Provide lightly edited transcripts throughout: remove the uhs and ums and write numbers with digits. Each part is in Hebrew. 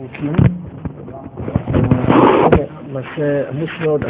ארוכים, מעשה עמוס מאוד,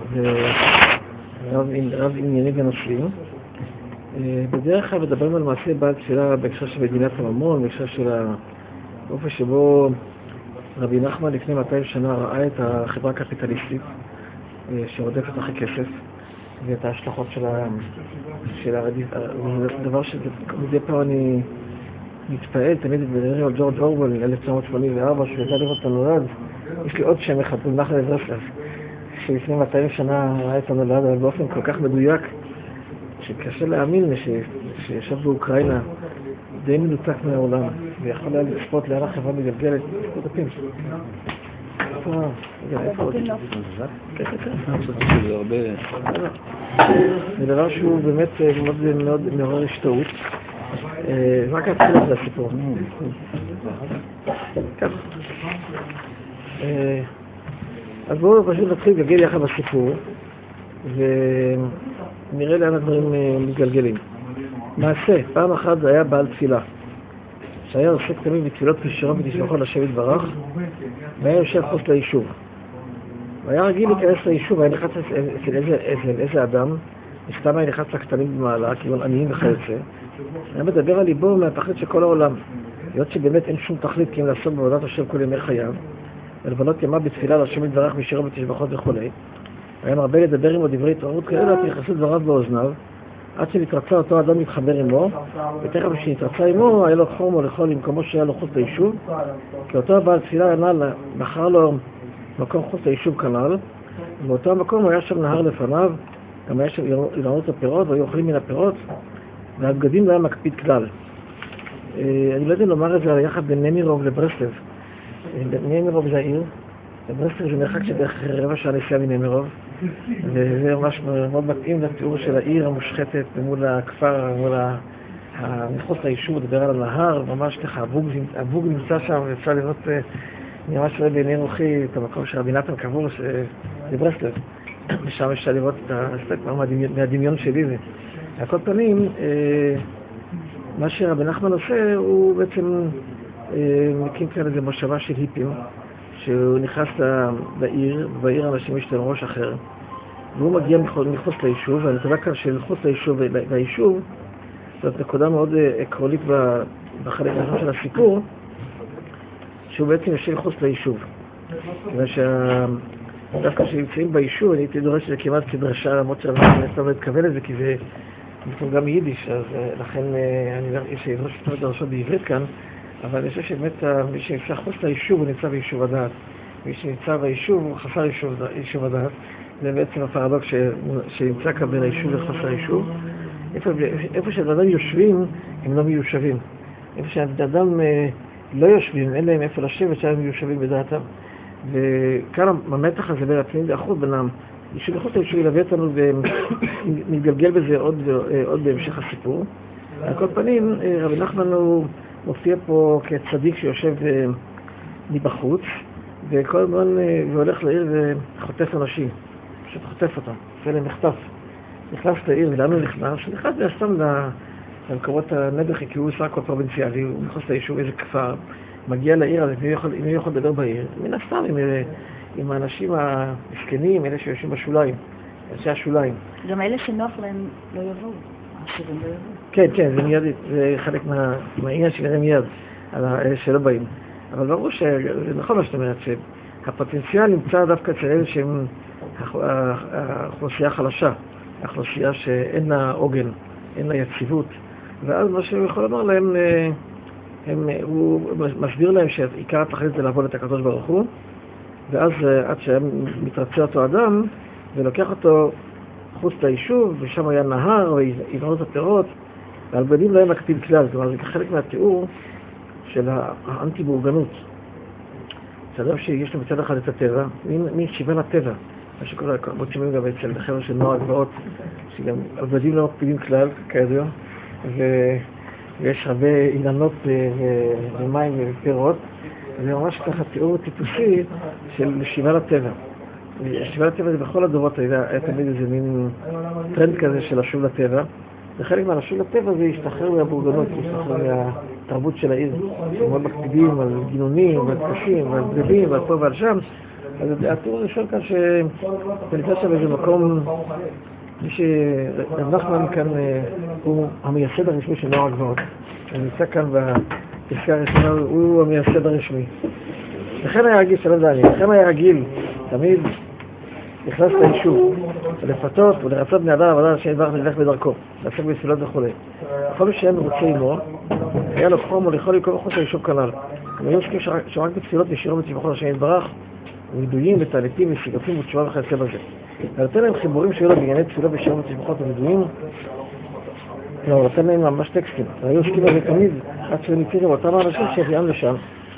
רב ענייני ונושאים. בדרך כלל מדברים על מעשה בעל תפילה בהקשר של מדינת הממון, בהקשר של האופן שבו רבי נחמן לפני 200 שנה ראה את החברה הקפיטליסטית שרודפת אחרי כסף ואת ההשלכות של הדבר שמדי פעם אני מתפעל, תמיד מדברים על ג'ורג' אורוול 1984 שהוא ידע לראות את הנולד. יש לי עוד שם אחד, רבי נחמן מברסלב, שלפני 200 שנה ראה את הנולד, אבל באופן כל כך מדויק שקשה להאמין שישב באוקראינה די מנותק מהעולם ויכול היה לצפות לאן החברה מגלגלת את הדפים. זה דבר שהוא באמת מאוד מעורר השתאות. רק התחילה של הסיפור. אז בואו פשוט נתחיל לגלגל יחד בסיפור ונראה לאן הדברים מתגלגלים. מעשה, פעם אחת היה בעל תפילה שהיה עוסק תמיד בתפילות פישרו ותשמחו לשם יתברך, והיה יושב חוץ ליישוב. והיה רגיל להיכנס ליישוב, היה נחץ אצל איזה אדם, מסתם היה נחץ לקטנים במעלה, כיוון עניים וכיוצא. היה מדבר על ליבו מהתכלית של כל העולם, להיות שבאמת אין שום תכלית כי אם לעשות בעבודת השם כל ימי חייו, ולבנות ימה בתפילה לשם יתברך פישרו ותשמחות וכו'. היה מרבה לדבר עמו דברי התעוררות כאלה, תיכנסו דבריו באוזניו, עד שנתרצה אותו אדם להתחבר עמו, ותכף כשנתרצה עמו, היה לו חום או לאכול למקומו שהיה לו חוץ ליישוב, כי אותו הבעל תפילה בחר לו מקום חוץ ליישוב כנ"ל, ובאותו המקום היה שם נהר לפניו, גם היה שם ילונות הפירות, והיו אוכלים מן הפירות, והבגדים לא היה מקפיד כלל. אני לא יודע לומר את זה יחד בין נמירוב לברסלב. נמירוב זה העיר, ברסלב זה מרחק שבערך רבע שעה נסיעה מנמירוב, וזה ממש מאוד מתאים לתיאור של העיר המושחתת מול הכפר, מחוץ ליישוב, מדבר על הנהר, ממש ככה, אבוג נמצא שם, ואפשר לראות, אני ממש רואה בעיני רוחי את המקום של רבי נתן קבור בברסלב, ושם אפשר לראות את הספק מהדמיון שלי. על כל פנים, מה שרבי נחמן עושה, הוא בעצם מקים כאן איזו מושבה של היפים, שהוא נכנס לעיר, ובעיר אנשים יש להם ראש אחר, והוא מגיע מחוץ ליישוב, ואני תודה כאן שמחוץ ליישוב והיישוב, זאת נקודה מאוד עקרונית בחלק הראשון של הסיפור, שהוא בעצם יושב מחוץ ליישוב. כיוון שדווקא כשנמצאים ביישוב, אני הייתי דורש שזה כמעט כדרשה, למרות שאני לא מתכוון לזה, כי זה גם מיידיש, אז לכן יש לי דורש את הדרשות בעברית כאן, אבל אני חושב שבאמת מי שנמצא חוץ ליישוב הוא נמצא ביישוב הדעת. מי שנמצא ביישוב הוא חסר יישוב הדעת. זה בעצם הפרדוקס שנמצא כאן בין היישוב וחסר יישוב. איפה שהאדם יושבים הם לא מיושבים. איפה שהאדם לא יושבים, אין להם איפה לשבת, שהם מיושבים בדעתם. וכאן המתח הזה בין הפנימי והחוץ בינם, יישוב וחוץ ליישוב ילווה אותנו ומתגלגל בזה עוד בהמשך הסיפור. על כל פנים, רבי נחמן הוא מופיע פה כצדיק שיושב מבחוץ, וכל הזמן והולך לעיר וחוטף אנשים, פשוט חוטף אותם, עושה להם מחטף. נכנס לעיר, ולאן הוא נכנס? נכנס סתם למקומות הנדחי, כי הוא סך הכל פרובינציאלי, הוא נכנס ליישוב איזה כפר, מגיע לעיר, אז אם הוא יכול לדבר בעיר, מן הסתם עם האנשים המסכנים, אלה שיושבים בשוליים, אנשי השוליים. גם אלה שנוח להם לא יבואו. כן, זה מיידית, זה חלק מהעניין שנראה מיד על אלה שלא באים. אבל ברור שזה נכון מה שאת אומרת, שהפוטנציאל נמצא דווקא אצל אלה שהם האוכלוסייה החלשה, האוכלוסייה שאין לה עוגן, אין לה יציבות. ואז מה שהוא יכול לומר להם, הוא מסביר להם שעיקר התכלית זה לעבוד את הקדוש ברוך הוא, ואז עד שמתרצה אותו אדם ולוקח אותו חוץ ליישוב, ושם היה נהר ויבנות הפירות, והבגדים לא היה מקפיד כלל. כלומר, זה חלק מהתיאור של האנטי-בורגנות. שאדם שיש לו מצד אחד את הטבע, מין שיבה לטבע, מה שקורה, מאוד שומעים גם אצל החבר'ה של נוער הגבעות, שגם הבגדים לא מקפידים כלל, כידוע, ויש הרבה אילנות ומים ופירות, זה ממש ככה תיאור טיפוסי של שיבה לטבע. שיבה לטבע זה בכל הדורות, היה תמיד איזה מין טרנד כזה של לשוב לטבע, וחלק מהלשוב לטבע זה ישתחרר מהבורגנות, ישתחרר התרבות של העיר, שמאוד מקפידים על גינונים ועל טקסים ועל בגדים ועל פה ועל שם. אז התיאור הראשון כאן שנמצא שם איזה מקום, מי שרב נחמן כאן הוא המייסד הרשמי של נוער הגבעות. הוא נמצא כאן בפסקה הראשונה, הוא המייסד הרשמי. לכן היה רגיל, שלום דני, לכן היה רגיל, תמיד נכנס ליישוב, לפתות ולרצות בני אדם לעבודה השם יתברך וללך בדרכו, לעסק בתפילות וכו'. כל מי שהיה מרוצה עמו, היה לו חום או לכל יקום מחוץ ליישוב כנ"ל. היו עוסקים שרק בתפילות ושירו בתבחון השם יתברך, וידועים ותעליתים וסיגפים ותשובה וכיוצא בזה. ונותן להם חיבורים שהיו לו בענייני תפילות ושירו בתבחון ווידועים, הוא נותן להם ממש טקסטים. והיו עוסקים בזה תמיד עד שהם הכירים אותם האנשים שהביאם לשם.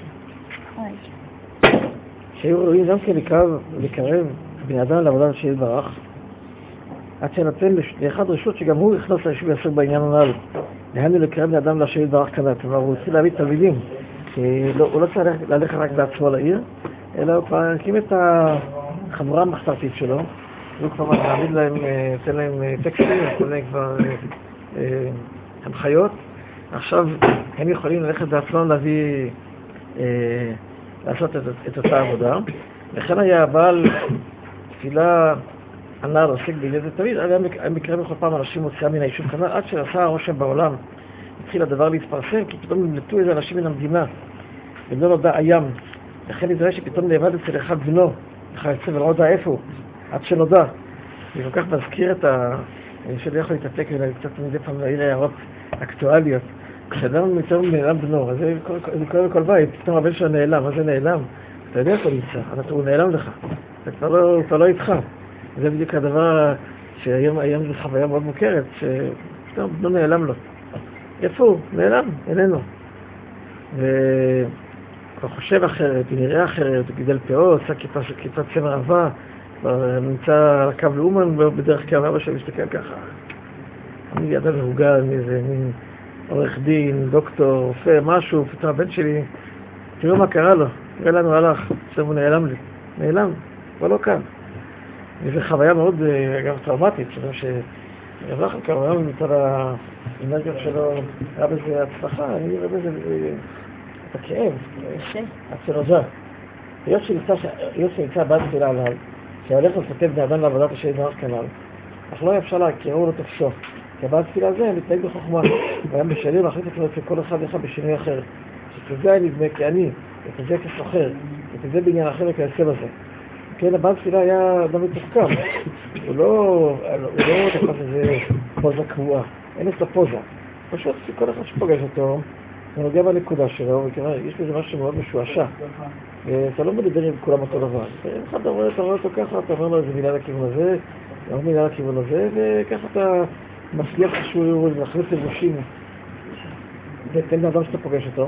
שהיו ראויים גם כן לקרב בני אדם לעבודה השם יתברך, עד שנתן לאחד רשות שגם הוא הכנס ליישוב ויעסק בעניין הנ"ל. דהיינו לקרב בני אדם להשם יתברך כנ"ל. כלומר, הוא רוצה להביא תלמידים, הוא לא צריך ללכת רק בעצמו לעיר, אלא הוא כבר הקים את החבורה המחתרתית שלו, והוא כבר מעמיד להם, נותן להם טקסטים, נותן להם כבר הנחיות. עכשיו הם יכולים ללכת בעצמם לעשות את אותה עבודה. לכן היה בעל תפילה הנער עוסק בעניין זה תמיד, היה מקרה בכל פעם אנשים מוציאה מן היישוב כנ"ל, עד שעשה הרושם בעולם, התחיל הדבר להתפרסם, כי פתאום נמלטו איזה אנשים מן המדינה, ולא נודע הים. לכן נדרש שפתאום נאבד אצל אחד בנו, וכיוצא ולא נודע איפה הוא, עד שנודע. אני כל כך מזכיר את אני חושב יכול להתעתק וקצת מדי פעם להעיר הערות אקטואליות. כשאדם מצטער נעלם בנו, אז זה קורה בכל בית, פתאום הבן שלו נעלם, מה זה נעלם? אתה יודע איפה נמצא, הוא נעלם לך, אתה כבר לא איתך. זה בדיוק הדבר שהיום זו חוויה מאוד מוכרת, שפתאום בנו נעלם לו. איפה הוא? נעלם, איננו. והוא חושב אחרת, הוא נראה אחרת, הוא גידל פאות, עשה כיפת צמר אהבה, נמצא על הקו לאומן בדרך כלל, אבא שלו מסתכל ככה. אני אדם מבוגר, איזה מין עורך דין, דוקטור, רופא, משהו, פתאום הבן שלי, תראו מה קרה לו, תראה לנו הלך, עכשיו הוא נעלם לי. נעלם, אבל לא כאן. וזו חוויה מאוד גם טראומטית, שרב נחמן כמובן מצד האנרגיות שלו היה בזה הצלחה, אני רואה בזה את הכאב, עד שנודע. היות שנמצא בעד תפילה עליו, שהולך לפתב בני אדם לעבודת השם יתברך כנ"ל, אך לא אפשר להכירו לו תפסו, כי בעד תפילה הזה מתנהג בחוכמה, והיה בשנים להחליט את כל אחד ואחד בשינוי אחר, שאת זה נדמה כאני, את זה כסוחר, את זה בעניין אחר וכיוצא בזה. כן, הבעל תפילה היה אדם מתוחכם, הוא לא תחת איזה פוזה קבועה, אין את הפוזה. פשוט כל אחד שפוגש אותו, הוא נוגע בנקודה שלו, יש בזה משהו מאוד משועשע. אתה לא מדבר עם כולם אותו דבר. אחד אתה רואה אותו ככה, אתה אומר לו איזה מילה לכיוון הזה, עוד מילה לכיוון הזה, וככה אתה מצליח שהוא להכניס לבושים. ותן לאדם שאתה פוגש אותו.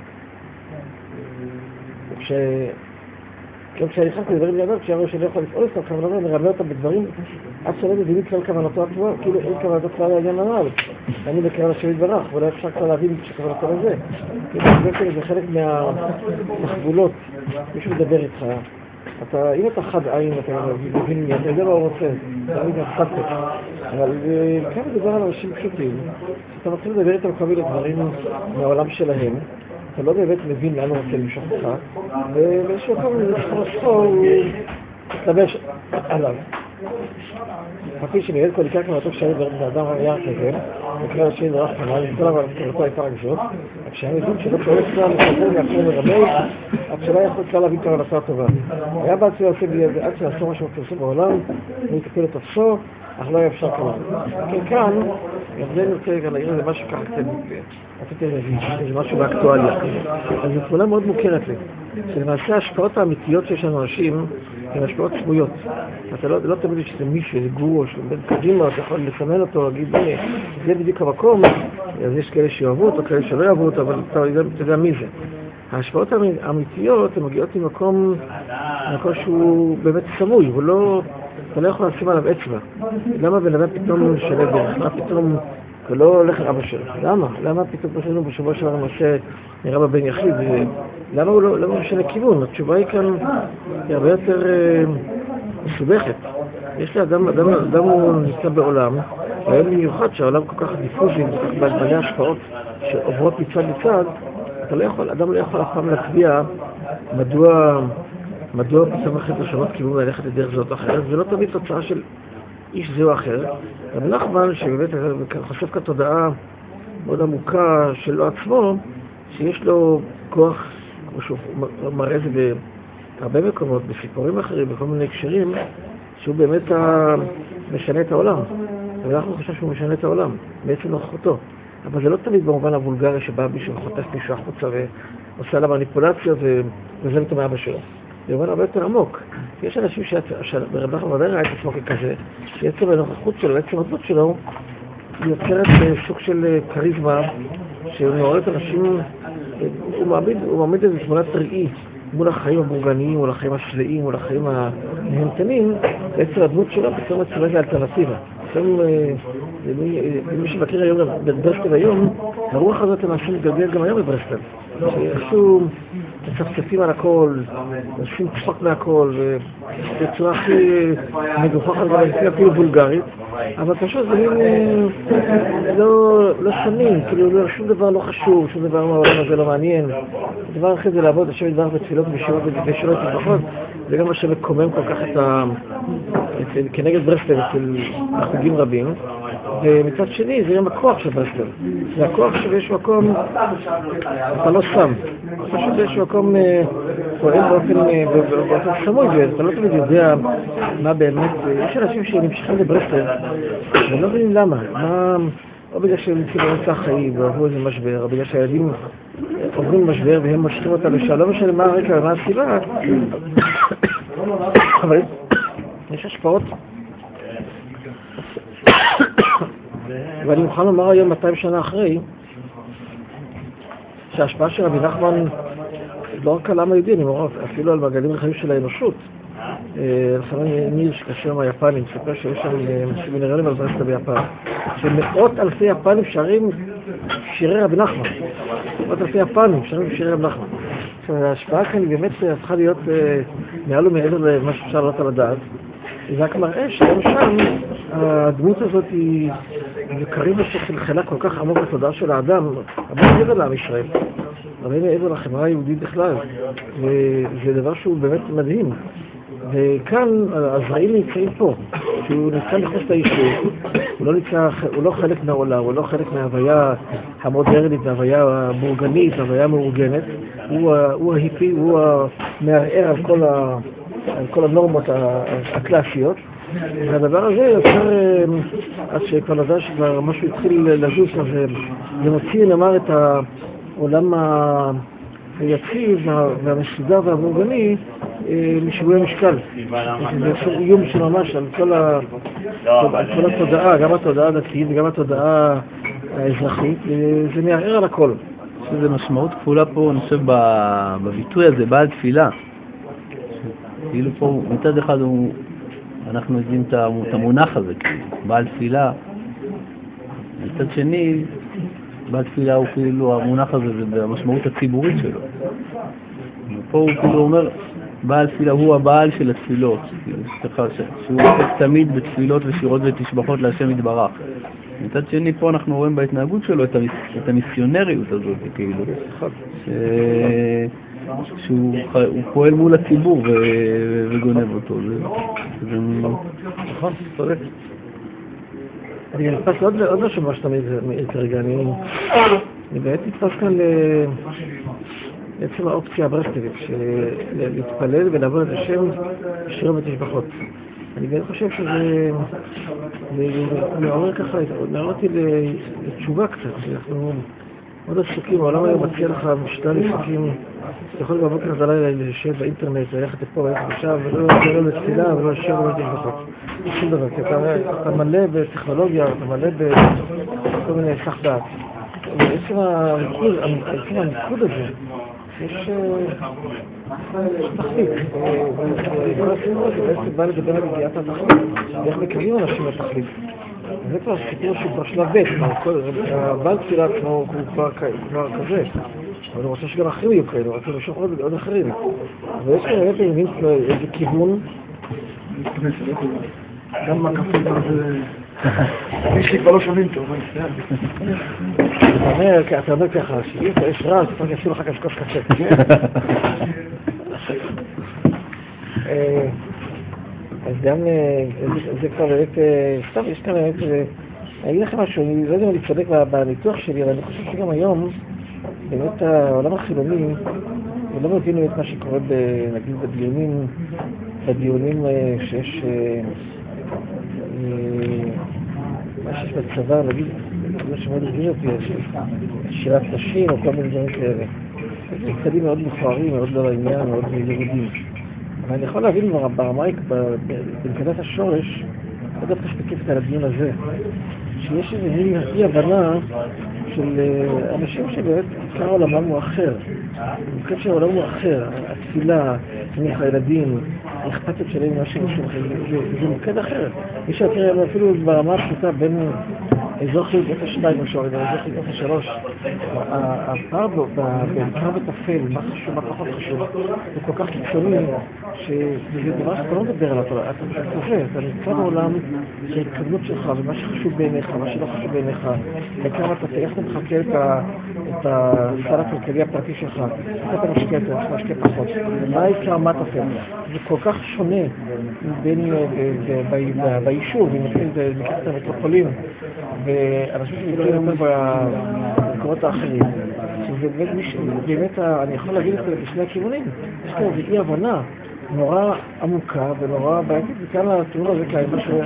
גם כשאני נכנס לדברים לידם, כשאמרו שאני לא יכול לפעול אותם, כמובן נרמלה אותם בדברים עד שלא מבינים כלל כוונתו הטובה, כאילו אין כוונתו כלל לעניין הנ"ל. אני בקרב השם יתברך, ואולי אפשר כבר להבין שכוונתו לזה. זה חלק מהמחבולות, מישהו מדבר איתך. אם אתה חד עין, אתה מבין מי, אתה יודע מה הוא רוצה, אתה מבין גם אבל כמה דבר על אנשים פשוטים, אתה מתחיל לדבר איתם כל מיני דברים מהעולם שלהם, אתה לא באמת מבין לאן הוא רוצה למשוך אותך, ובאיזשהו מקום הוא מתלבש עליו. כפי שנראה כל עיקר כמתוק שאני באדם היה כזה, וכלל השם יתברך כנ"ל, עם כל המתקרתו הייתה רק זאת, רק שהם יודעים שלא פועל כלל לחזור מאחור מרמי, עד שלא יכול כלל להבין כוונתו הטובה. היה בעצמי עושה בידי עד שעשו משהו מפרסום בעולם, הוא יטפל את תפסו, אך לא היה אפשר כלל. כן, כאן, אני רוצה גם להעיר איזה משהו ככה קצת רציתי איזה משהו באקטואליה. אז זו תמונה מאוד מוכרת לי, שלמעשה ההשפעות האמיתיות שיש לנו אנשים הן השפעות סמויות. אתה לא תמיד שזה מישהו, זה גור, שבן קדימה, אתה יכול לסמן אותו, להגיד, זה בדיוק המקום, אז יש כאלה שאוהבו אותו, כאלה שלא אוהבו אותו, אבל אתה יודע מי זה. ההשפעות האמיתיות הן מגיעות ממקום שהוא באמת סמוי, אתה לא יכול לשים עליו אצבע. למה בן אדם פתאום שווה דרך? מה פתאום הוא לא הולך לאבא שלו? למה? למה פתאום פשוט בשבוע שלנו משה נראה בבן יחיד? למה הוא לא משנה כיוון? התשובה היא כאן הרבה יותר מסובכת. יש לאדם הוא נמצא בעולם והיום במיוחד שהעולם כל כך דיפוזי, כל כך מלא השפעות שעוברות מצד לצד, אדם לא יכול אף פעם להצביע מדוע פתאום החליט לשנות כיוון ללכת לדרך זאת או אחרת. זה לא תמיד תוצאה של איש זה או אחר. רבי נחמן, שבאמת חושף כאן תודעה מאוד עמוקה שלו עצמו, שיש לו כוח, כמו שהוא מראה את זה בהרבה מקומות, בסיפורים אחרים, בכל מיני הקשרים, שהוא באמת משנה את העולם. ואנחנו חושבים שהוא משנה את העולם, בעצם נוכחותו. אבל זה לא תמיד במובן הוולגרי שבא מישהו וחוטף מישהו החוצה ועושה לה מניפולציות וזה מתאמה אבא שלו. זה במובן הרבה יותר עמוק. יש אנשים שברב נחמן ודאי ראה את עצמו ככזה, שעצם הנוכחות שלו, עצם הדמות שלו, היא יוצרת סוג של קריזמה, שהוא מעורר אנשים, הוא מעמיד איזו תמונת ראי מול החיים המורגניים, מול החיים השלעים, מול החיים הנהנתנים, בעצם הדמות שלו פתאום מצוות לאלטרנטיבה. מי שמכיר היום בברסלב היום, הרוח הזאת למעשה מתגלגל גם היום בברסלב. שאיכשהו מצפצפים על הכל, עושים צחוק מהכל, ובצורה הכי מגוחכת ואפילו וולגרית, אבל פשוט זה לא שמים, כאילו שום דבר לא חשוב, שום דבר מהעולם הזה לא מעניין. הדבר אחרי זה לעבוד, לשבת דבר בתפילות ושירות וברכות, זה גם מה שמקומם כל כך כנגד ברסלב אצל חוגים רבים, ומצד שני זה גם הכוח של ברסלב. זה הכוח שיש מקום, אתה לא שם. פשוט יש מקום פועל באופן סמוי, ואתה לא תמיד יודע מה באמת. יש אנשים שנמשכים לברסלב, ולא מבינים למה. או בגלל שהם נמצאים באמצע החיים ועברו איזה משבר, או בגלל שהילדים עוברים משבר והם משכים אותה לשם. לא משנה מה הרקע ומה הסיבה, אבל יש השפעות. ואני מוכן לומר היום 200 שנה אחרי שההשפעה של רבי נחמן לא רק על העם היהודי, אני אומר אפילו על מעגלים רחבים של האנושות. לפעמים ניר שקשר מהיפנים, ספר שיש שם מינרלים על ברסלב ביפן, שמאות אלפי יפנים שרים שירי רבי נחמן. מאות אלפי יפנים שרים שירי רבי נחמן. ההשפעה כאן היא באמת הפכה להיות מעל ומעבר למה שאפשר לעלות על הדעת. זה רק מראה שגם שם הדמות הזאת היא קריבה שחלחלה כל כך עמוק בתודעה של האדם, הרבה מעבר לעם ישראל, הרבה מעבר לחברה היהודית בכלל, וזה דבר שהוא באמת מדהים. וכאן הזרעים נמצאים פה, שהוא נמצא מחוץ ליישוב, הוא לא חלק מהעולם, הוא לא חלק מההוויה המודרנית, מההוויה הבורגנית, ההוויה המאורגנת, הוא ההיפי, הוא המערער על כל הנורמות הקלאסיות, והדבר הזה יוצר, עד שכבר נדע שכבר משהו התחיל לזוז, זה מוציא נאמר את העולם היציב והמסודר והמאורגני משיווי המשקל. זה איום של ממש על כל התודעה, גם התודעה הדתית וגם התודעה האזרחית, זה מערער על הכל. זה משמעות כפולה פה, אני חושב, בביטוי הזה, בעל תפילה. כאילו פה, מצד אחד אנחנו יודעים את המונח הזה, בעל תפילה. מצד שני, בעל תפילה הוא כאילו, המונח הזה זה המשמעות הציבורית שלו. ופה הוא כאילו אומר, בעל תפילה הוא הבעל של התפילות, שהוא עוסק תמיד בתפילות ושירות ותשבחות להשם יתברך. מצד שני, פה אנחנו רואים בהתנהגות שלו את המיסיונריות הזאת, כאילו, שהוא פועל מול הציבור וגונב אותו. נכון, צודק. אני נתפס עוד משהו מה שאתה מעיר כרגע, אני באמת נתפס כאן לעצם האופציה הברסלבית, להתפלל ולעבוד את השם שירים ותשבחות. אני באמת חושב שזה מעורר ככה, מעורר אותי לתשובה קצת, אנחנו מאוד עסוקים, העולם היום מציע לך משתל עסוקים, אתה יכול בבוקר עד הלילה לשב באינטרנט, ללכת לפה וללכת לשם, ולא לתפילה ולא לשיר ולא תשבחות. שום דבר, כי אתה מלא בטכנולוגיה, אתה מלא בכל מיני סך דעת. בעצם המיקוד הזה, יש תכלית. כל הסיפור הזה בעצם בא לדבר על הגיעת התכלית, ואיך מקבלים אנשים לתכלית. זה כבר סיפור שהוא כבר שלב ב', הבעל תפילה עצמו הוא כבר כזה, אבל הוא רוצה שגם אחרים יהיו כאלה, הוא רוצה לשאול עוד אחרים. אבל יש כאלה באמת איזה כיוון, גם מה כפול הזה יש לי כבר לא שומעים טוב, אתה אומר ככה, שאם יש רז, אתה יעשו לך כוס קצה. אז גם, זה כבר באמת, סתם, יש כאן באמת, אני אגיד לכם משהו, אני לא יודע אם אני צודק בניתוח שלי, אבל אני חושב שגם היום, באמת העולם החילוני, הוא לא מבין את מה שקורה, נגיד, בדיונים שיש, מה שיש בצבא, נגיד, מה שמאוד הרגיש אותי, שירת נשים או כל מיני דברים כאלה. זה צעדים מאוד מכוערים, מאוד לא לעניין, מאוד ירודים. אבל אני יכול להבין ברמייק, בנקודת השורש, לא דווקא ספציפית על הדיון הזה, שיש איזו אי הבנה של אנשים שבאמת עיקר עולמם הוא אחר. אני חושב שהעולם הוא אחר, התפילה, תמיך הילדים, האכפתיות שלהם משהו זה מוקד אחר. מי שיותר אפילו ברמה הפשוטה בין אזור חילוק 02 משהו, ואזור חילוק 03, הפער בעיקר וטפל, מה חשוב, מה פחות חשוב, הוא כל כך קיצוני, שזה דבר שאתה לא מדבר עליו, אתה קובע, אתה נמצא בעולם שההתקדמות שלך, ומה שחשוב בעיניך, מה שלא חשוב בעיניך, בעיקר איך אתה מחכה את הסל הכלכלי הפרטי שלך, איך אתה משקיע יותר, איך אתה משקיע פחות, מה העיקר, מה טפל, זה כל כך שונה בין ביישוב, אם נתחיל את המטרופולין, ואנשים שמתחילים במקומות האחרים. באמת, אני יכול להגיד את זה בשני הכיוונים. יש כאן איזו אי הבנה נורא עמוקה ונורא בעייתית, וכאן התיאור הזה כאן, משהו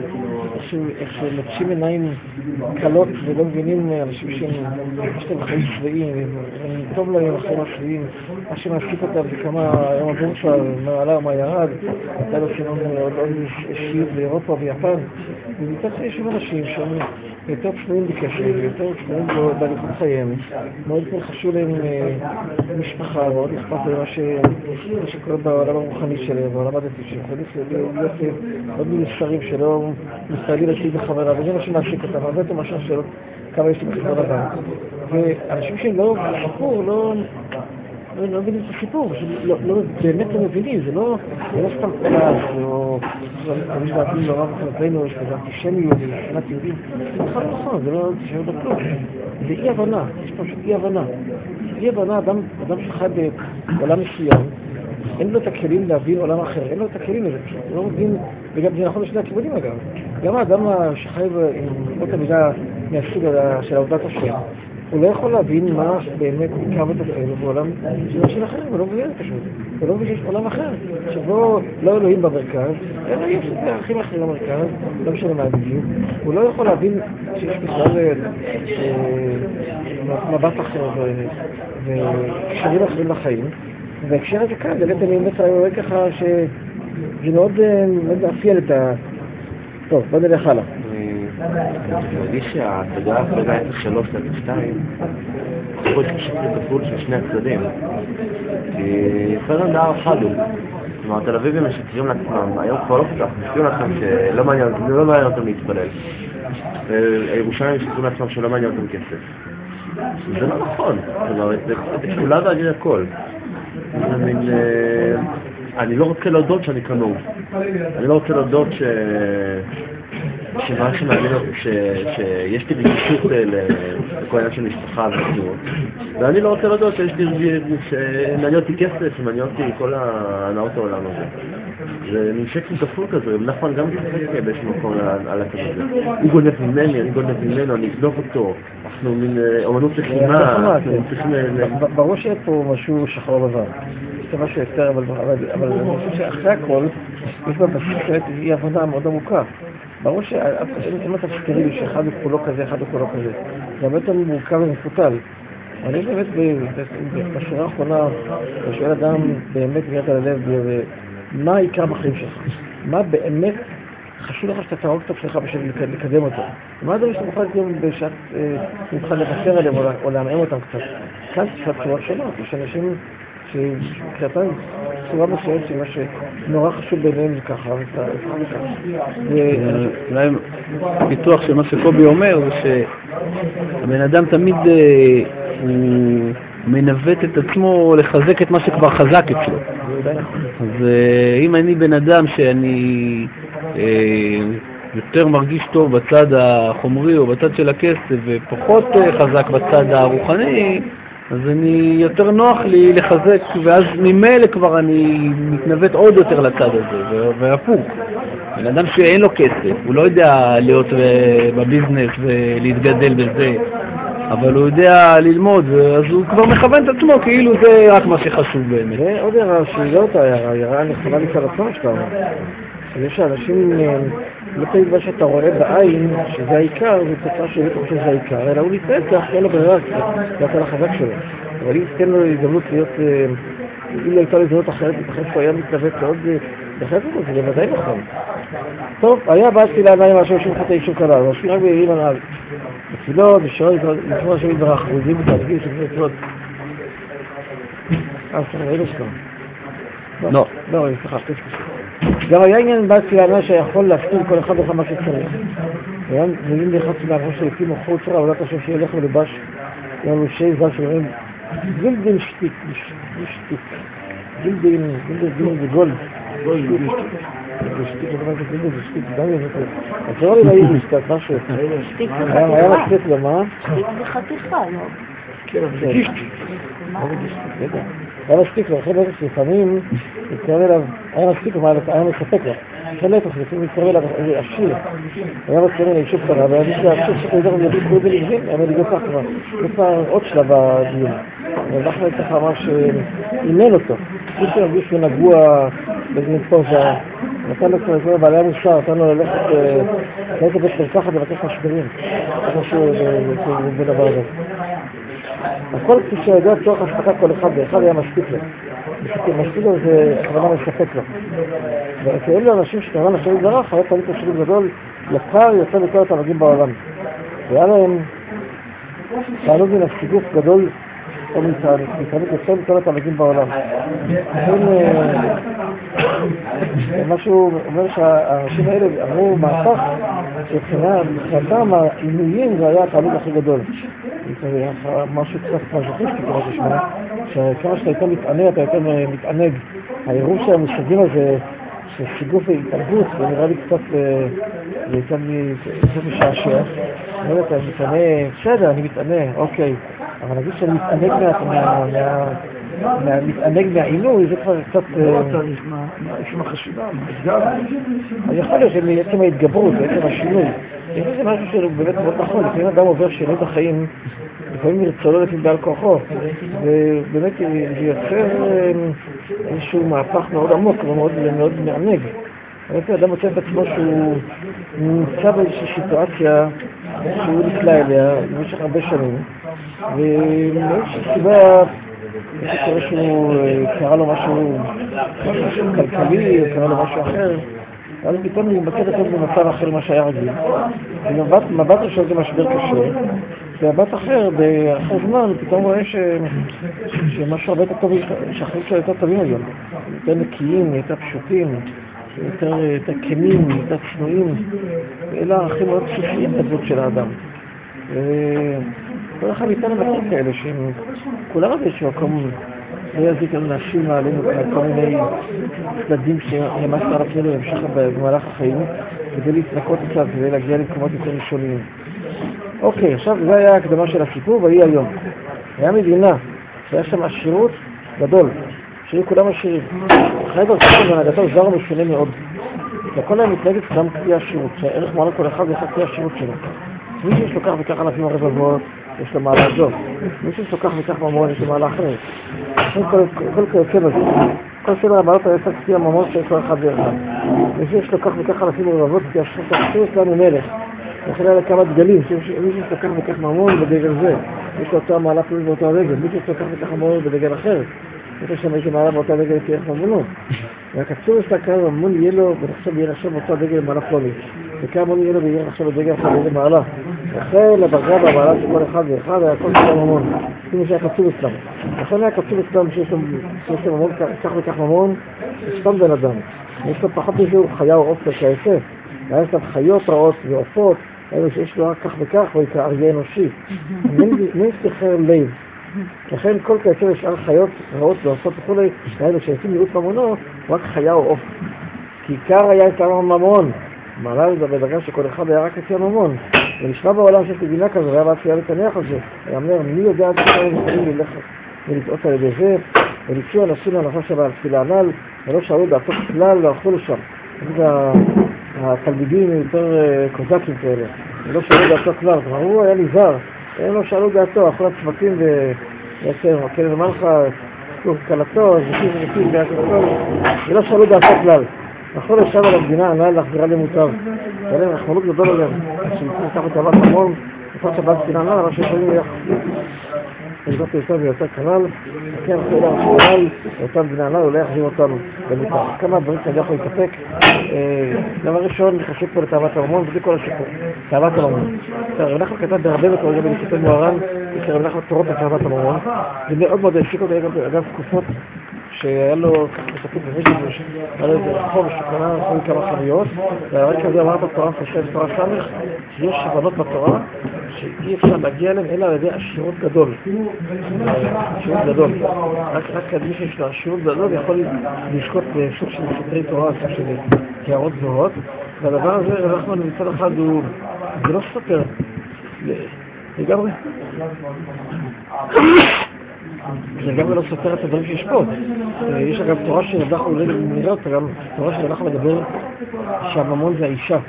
איך שלבשים עיניים קלות ולא מבינים אנשים שיש להם חיים שבעים, טוב להם החיים השבעים, מה שמעסיק אותם זה כמה היום עבור שואל, מה עלה או מה ירד, הייתה לו סינון עוד שיעור באירופה ויפן, ומצד שיש אנשים שהם יותר צנועים בקשר, יותר צנועים בהליכות חייהם, מאוד חשוב להם משפחה, מאוד אכפת להם מה שקורה בעולם הרוחני שלהם, בעולם הדתי שלהם, יכולים להיות מאוד מיוסרים שלא מסתעלים לצליד בחברה, וזה מה שמעסיק אותם, הרבה יותר משהו שאלות כמה יש לי בחיבור לבן. ואנשים שהם לא בסיפור, לא מבינים את הסיפור, באמת לא מבינים, זה לא סתם פלאס, או תמיד בעתים לא רב כלפינו, יש כזה אנטישמיות, מבחינת יהודים, זה בכלל לא נכון, זה לא אנטישמיות בכלום, זה אי הבנה, יש פשוט אי הבנה. אי הבנה, אדם שחי בעולם מסוים, אין לו את הכלים להבין עולם אחר, אין לו את הכלים לזה, פשוט לא מבין, וגם זה נכון לשני הכיוונים אגב. גם האדם שחי עם עוד המידה מהסוג של עבודת השם, הוא לא יכול להבין מה באמת עיקר ותפל בעולם של אנשים אחרים, הוא לא מבין את פשוט. הוא לא מבין שיש עולם אחר, שבו לא אלוהים במרכז, אלא יש ערכים אחרים במרכז, לא משנה מה בדיוק. הוא לא יכול להבין שיש בכלל מבט אחר וקשרים אחרים לחיים. והקשר הזה כאן, באמת אני רואה ככה שזה מאוד מאפיין את ה... טוב, בוא נלך הלאה. אני מרגיש שההצגה הפרדה 03-02 יכול להיות פשוט כפול של שני הצדדים, כי פרן דער אחד הוא, כלומר תל אביבים משקרים לעצמם, היום כבר לא כל כך, משקרים לעצמם שלא מעניין אותם להתפלל, וירושלים משקרים לעצמם שלא מעניין אותם כסף. זה לא נכון, כלומר זה כולה להגיד הכל. אני לא רוצה להודות שאני כנוב, אני לא רוצה להודות שמה שמעניין אותי, שיש לי רגישות לכל עניין של משפחה וחזרות, ואני לא רוצה לדעת שיש לי שמעניין אותי כסף, שמעניין אותי כל הנאות העולם הזה. זה מין שקל כפול כזה, נכון, גם כסף באיזשהו מקום על הכזה. הוא גונב ממני, אני גונב ממנו, אני אגנוב אותו, אנחנו מין אומנות לחימה, ברור שיהיה פה משהו שחור לבן. זה משהו יותר, אבל אני חושב שאחרי הכל, יש בבסיס אי הבנה מאוד עמוקה. ברור שאם אתה תזכרי לי שאחד הוא כולו כזה, אחד הוא כולו כזה, זה הרבה יותר מורכב ומפותל. אבל יש באמת בשורה האחרונה, בשואל אדם באמת מיד על הלב, מה העיקר בחיים שלך? מה באמת חשוב לך שאתה תהרוג את עצמך בשביל לקדם אותו? מה הדברים שאתה מוכן גם בשעת מוכן לבשר עליהם או להנעים אותם קצת? כאן תשפט צורות שונות, יש אנשים שקראתם צורה מסוימת שמה שנורא חשוב ביניהם זה ככה וככה. אולי פיתוח של מה שקובי אומר זה שהבן אדם תמיד הוא מנווט את עצמו לחזק את מה שכבר חזק אצלו. אז אם אני בן אדם שאני יותר מרגיש טוב בצד החומרי או בצד של הכסף ופחות חזק בצד הרוחני, אז יותר נוח לי לחזק, ואז ממילא כבר אני מתנווט עוד יותר לצד הזה, והפוך. בן אדם שאין לו כסף, הוא לא יודע להיות בביזנס ולהתגדל בזה, אבל הוא יודע ללמוד, אז הוא כבר מכוון את עצמו כאילו זה רק מה שחשוב באמת. ועוד הערה שהיא לא אותה הערה, היא הערה נכונה לקראת עצמם שלנו. יש שאנשים, לא תמיד מה שאתה רואה בעין, שזה העיקר, זה תוצאה שבית חושב שזה העיקר, אלא הוא מתנהל כך, אין לו ברירה, זה הכל החזק שלו. אבל אם תן לו הזדמנות להיות, אם לא הייתה לו הזדמנות אחרת, ייתכן שהוא היה מתלבט לעוד בחלק הזה, זה בוודאי נכון. טוב, היה בעד תפילה עדיין משהו שום חטא אישור כלל, אבל שום רק בעירים הנהל. בתפילות, בשעות, לשמור השם יתברך, ועוזים את ההדגיש של תפילות. ראינו שלום. לא, סליחה. גם היה עניין בעד תפילה עדיין שיכול להסכים כל אחד בכמה שצריך. והיה מילים באחד מהרחוב שלפים אוכלו צורה, עבודת השם שילך ולבש, היה לו שי זל שאומרים, גילדין שטיק, גילדין וגולד. שטיק, זה שטיק, די לבטל. אז לא לי להעיר משתק, משהו. היה מספיק לו, מה? שטיק זה חתיכה, לא? כן, זה גישטיק. היה מספיק לו, אחרי בטח שלפעמים מתקרב אליו, היה מספיק לו, היה מספק לו. אחרי בטח שלפעמים מתקרב אליו השיר. היה מתקרב אליו אישור קטנה, והיה מישהו השיר שאתה יודע אם יביט בו בלגזים, היה מלגז כך כבר. זה כבר עוד שלב בדיון. ואנחנו ככה ממש אימן אותו. מישהו מרגיש ונגוע בזמן פוזה. נתן לו כבר בעלי המוסר, נתן לו ללכת בית מרקחת ולבקש משברים. זה משהו בדבר הזה. הכל כפי שיודע צורך הספקת כל אחד ואחד היה מספיק לו. מספיק לו זה כוונה מספק לו. וכאלו אנשים שכמובן השם יתברך, היה תמיד תשאיר גדול יקר יוצא מכל התמגים בעולם. והיה להם תענוג מן הסיגוף גדול או מתענוג יוצא מכל התמגים בעולם. לכן משהו אומר שהאנשים האלה אמרו מהפך מבחינתם העינויים זה היה התענוג הכי גדול. משהו קצת מזוכיסטי כמו ששמע, שכמה שאתה יותר מתענה אתה יותר מתענג. העירוב של המושגים הזה של סיגוף והתערבות זה נראה לי קצת משעשע. אתה מתענה, בסדר אני מתענה, אוקיי, אבל נגיד שאני מתענג מהעינוי זה כבר קצת יש מה חשיבה, אתגר. יכול להיות שעצם ההתגברות, בעצם השינוי זה משהו שהוא באמת מאוד נכון. לפעמים אדם עובר שינוי בחיים, לפעמים ירצולו לפעמים בעל כוחו, ובאמת זה יוצר איזשהו מהפך מאוד עמוק ומאוד מענג. באמת אדם מוצא את עצמו שהוא נמצא באיזושהי סיטואציה שהוא נקלע אליה במשך הרבה שנים, ומאיזושהי סיבה שקורה שהוא קרא לו משהו כלכלי או קרא לו משהו אחר, אז פתאום הוא ממצא את עצמו במצב אחר ממה שהיה רגיל. במבט ראשון זה משבר קשה, במבט אחר, באחר זמן, פתאום רואה שמשהו הרבה יותר טוב, שהחיים שלו יותר טובים היום. יותר נקיים, יותר פשוטים, יותר כנים, יותר צנועים. ואלה ערכים מאוד פשוטים בדמות של האדם. כל אחד איתנו מכיר כאלה שהם כולם באיזשהו מקום לא יזיק לנו להשיל מעלינו כל מיני צדדים שנמאס על עצמנו להמשיך במהלך החיים כדי להתנקות קצת כדי להגיע למקומות יותר ראשוניים. אוקיי, עכשיו זה היה ההקדמה של הסיפור והיא היום. היה מדינה שהיה שם עשירות גדול, שהיו כולם עשירים. חייב הרצון והנהגתו זר משונה מאוד. לכל היה מתנגד גם כלי השירות, שהערך מעלה כל אחד ואחד כלי השירות שלו. מי שיש לו כך וכך אלפים הרבבות, יש לו מעלה זו. מי שיש לו כך וכך ממון, יש לו מעלה אחרת. כל כיוצא בזה. כל סדר המעלות היה כפי הממון של כל אחד ואחד. מי שיש לו כך וכך אלפים הרבבות, כי השיר שלנו מלך. לכן היה כמה דגלים, מי שיש לו כך וכך ממון בדגל זה. יש לו אותה מעלה פלוס באותו הדגל. מי שיש לו כך וכך ממון בדגל אחר. יש שם איזה מעלה באותה דגל לפי איך ממונות. והקצור יש לה כמה ממון יהיה לו, ונחשב יהיה עכשיו באותה דגל מעלה פלונית. וכמה ממון יהיה לו ויהיה עכשיו בדגל אחר באיזה מעלה. אחרי לדרגה במעלה של כל אחד ואחד היה כל כך ממון. כמו שהיה קצור אצלם. לכן היה קצור אצלם שיש לו ממון כך וכך ממון, יש סתם בן אדם. יש לו פחות מזה הוא חיה או עופר כיפה. היה שם חיות רעות ועופות, אלו שיש לו כך וכך, הוא יקרא אריה אנושי. מי סחר לב. לכן כל כיצר יש חיות רעות ועופות וכולי, האלו שעושים מיעוט ממונו, רק חיה או עוף. כי עיקר היה את הממון, מעלה את זה בדרגה שכל אחד היה רק לפי הממון. ונשמע בעולם שיש מדינה כזו, והיה בהתחילה לתניח על זה. היה אומר, מי יודע עד כמה הם יכולים ללכת ולטעות על ידי זה, וליצור אנשים להנחה שבה על תפילה הנ"ל, ולא שאלו דעתו כלל, לא הלכו לשם. התלמידים יותר קוזקים כאלה, ולא שאלו דעתו כלל. כלומר, הוא היה נזהר, הם לא שאלו דעתו, הלכו לצוותים ויצר, כן, למענך, קלתו, זיקים ונקים, ולא שאלו דעתו כלל. הלכו לשם על המדינה הנ"ל להחזירה למוטב. היה להם רחמנות גדול עליהם, שיצאו לקחת תאוות המון, לפחות שבת תפילה הנ"ל, אבל שיכולים יחד. ולגות יותר ויותר כנ"ל, כן, אחרי להרשמל, אותם בני הנ"ל, אולי יחזיר אותם במוטב. כמה דברים שאני יכול להתאפק. דבר ראשון, חשוב פה לתאוות הממון, וזה כל השיפור. תאוות הממון. רב נחמן כתב בהרבה מקומות, גם בניסופי מוהר"ן, רב נחמן תורות לתאוות הממון. זה מאוד מאוד העסיק אותי, אגב תקופות שהיה לו כך מספק במישהו, היה לו איזה רחוב שקנה אחרי כמה חנויות, והרקע הזה אמר בתורה, חושב בתורה סמך, שיש הבנות בתורה שאי אפשר להגיע אליהם אלא על ידי עשירות גדול. עשירות גדול. רק מי שיש לו עשירות גדול יכול לשקוט בסוג של סתרי תורה, סוג של קערות גבוהות, והדבר הזה אנחנו מצד אחד זה לא סותר לגמרי. זה גם לא סותר את הדברים שיש פה. יש אגב תורה שאנחנו נראה אותה, גם תורה שאנחנו מדבר שהממון זה האישה.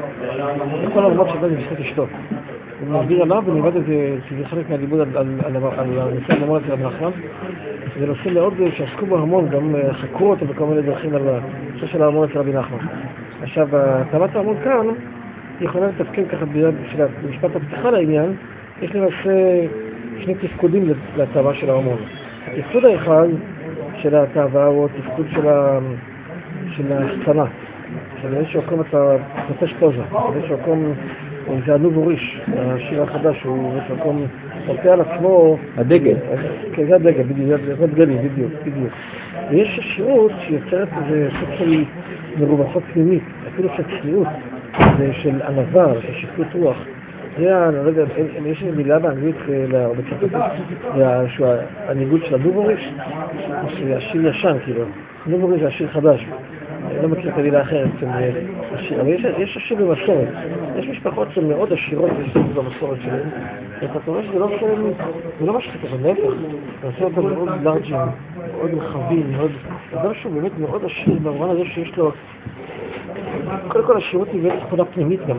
כל הרמות שבא זה בזכות אשתו. הוא מסביר עליו ונלמד את זה, שזה חלק מהלימוד על נושא הממון אצל רב נחמן. זה נושא מאוד שעסקו בו המון, גם חקרו אותו בכל מיני דרכים על הנושא של הממון אצל רבי נחמן. עכשיו, תאוות הממון כאן יכולה לתפקד ככה בשביל משפט הפתיחה לעניין. יש למעשה שני תפקודים לתאווה של הממון. התפקוד האחד של התאווה הוא התפקוד של ההחצנה. שבאיזשהו מקום אתה נוטש פוזה, באיזשהו מקום זה הנובו ריש, השיר החדש, הוא באיזשהו מקום נוטה על עצמו... הדגל. כן, זה הדגל, בדיוק, זה הדגלים, בדיוק. ויש השירות שיוצרת איזה סוג של מרומחות פנימית, אפילו של צניעות, של ענווה, של שפלות רוח. זה, אני לא יודע, יש מילה באנגלית בצרפתית, הניגוד של הנובוריש, זה השיר ישן, כאילו. נובוריש זה השיר חדש. אני לא מכיר את המילה אחרת, אבל יש השיר במסורת. יש משפחות שהן מאוד עשירות במסורת שלהן, ואתה תראה שזה לא משחק, אבל להפך. אתה עושה אותם מאוד לארג'ים, מאוד רחבים, דבר שהוא באמת מאוד עשיר במובן הזה שיש לו... קודם כל השירות היא באמת תכונה פנימית גם.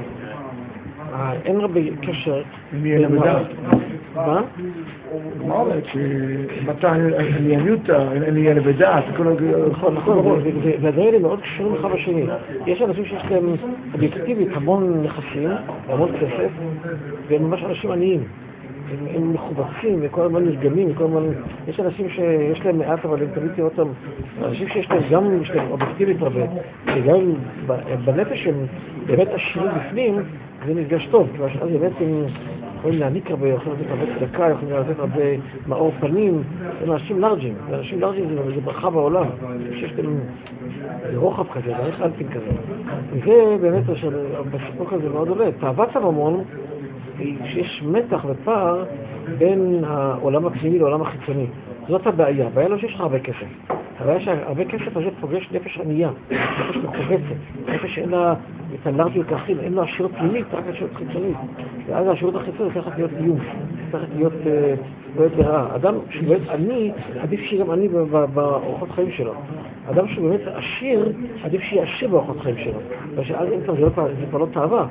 אין הרבה קשר... מי אין המדע? מה? מה אומרת? שמתי ענייניות, אין לי בדעת, נכון, והדברים האלה מאוד קשורים אחד בשני. יש אנשים שיש להם אובייקטיבית המון נכסים, המון כסף, והם ממש אנשים עניים. הם מחובצים וכל הזמן נרגמים, יש אנשים שיש להם מעט אבל הם תמיד תראו אותם, אנשים שיש להם גם אובייקטיבית הרבה, וגם בנפש הם באמת עשירים בפנים, זה נפגש טוב, כי אז באמת הם יכולים להעניק הרבה, יכולים לתת הרבה צדקה, יכולים לתת הרבה מאור פנים, הם אנשים לארג'ים, ואנשים לארג'ים זה ברכה בעולם, שיש להם רוחב כזה, דרך אלפין כזה. וזה באמת, בסיפור כזה מאוד עולה, תאוות הממון, שיש מתח ופער בין העולם הפנימי לעולם החיצוני. זאת הבעיה. הבעיה לא שיש לך הרבה כסף. הבעיה שהרבה כסף הזה פוגש נפש ענייה, נפש מחובצת, נפש שאין לה את הנרטיות האחרים, אין לה עשירות פנימית, רק עשירות חיצונית. ואז העשירות החיצונית צריכה להיות איום, צריכה להיות ברעה. אדם שהוא באמת עני, עדיף שיהיה גם עני באורחות חיים שלו. אדם שהוא באמת עשיר, עדיף שיהיה עשיר באורחות חיים שלו. ואז זה כבר לא תאווה.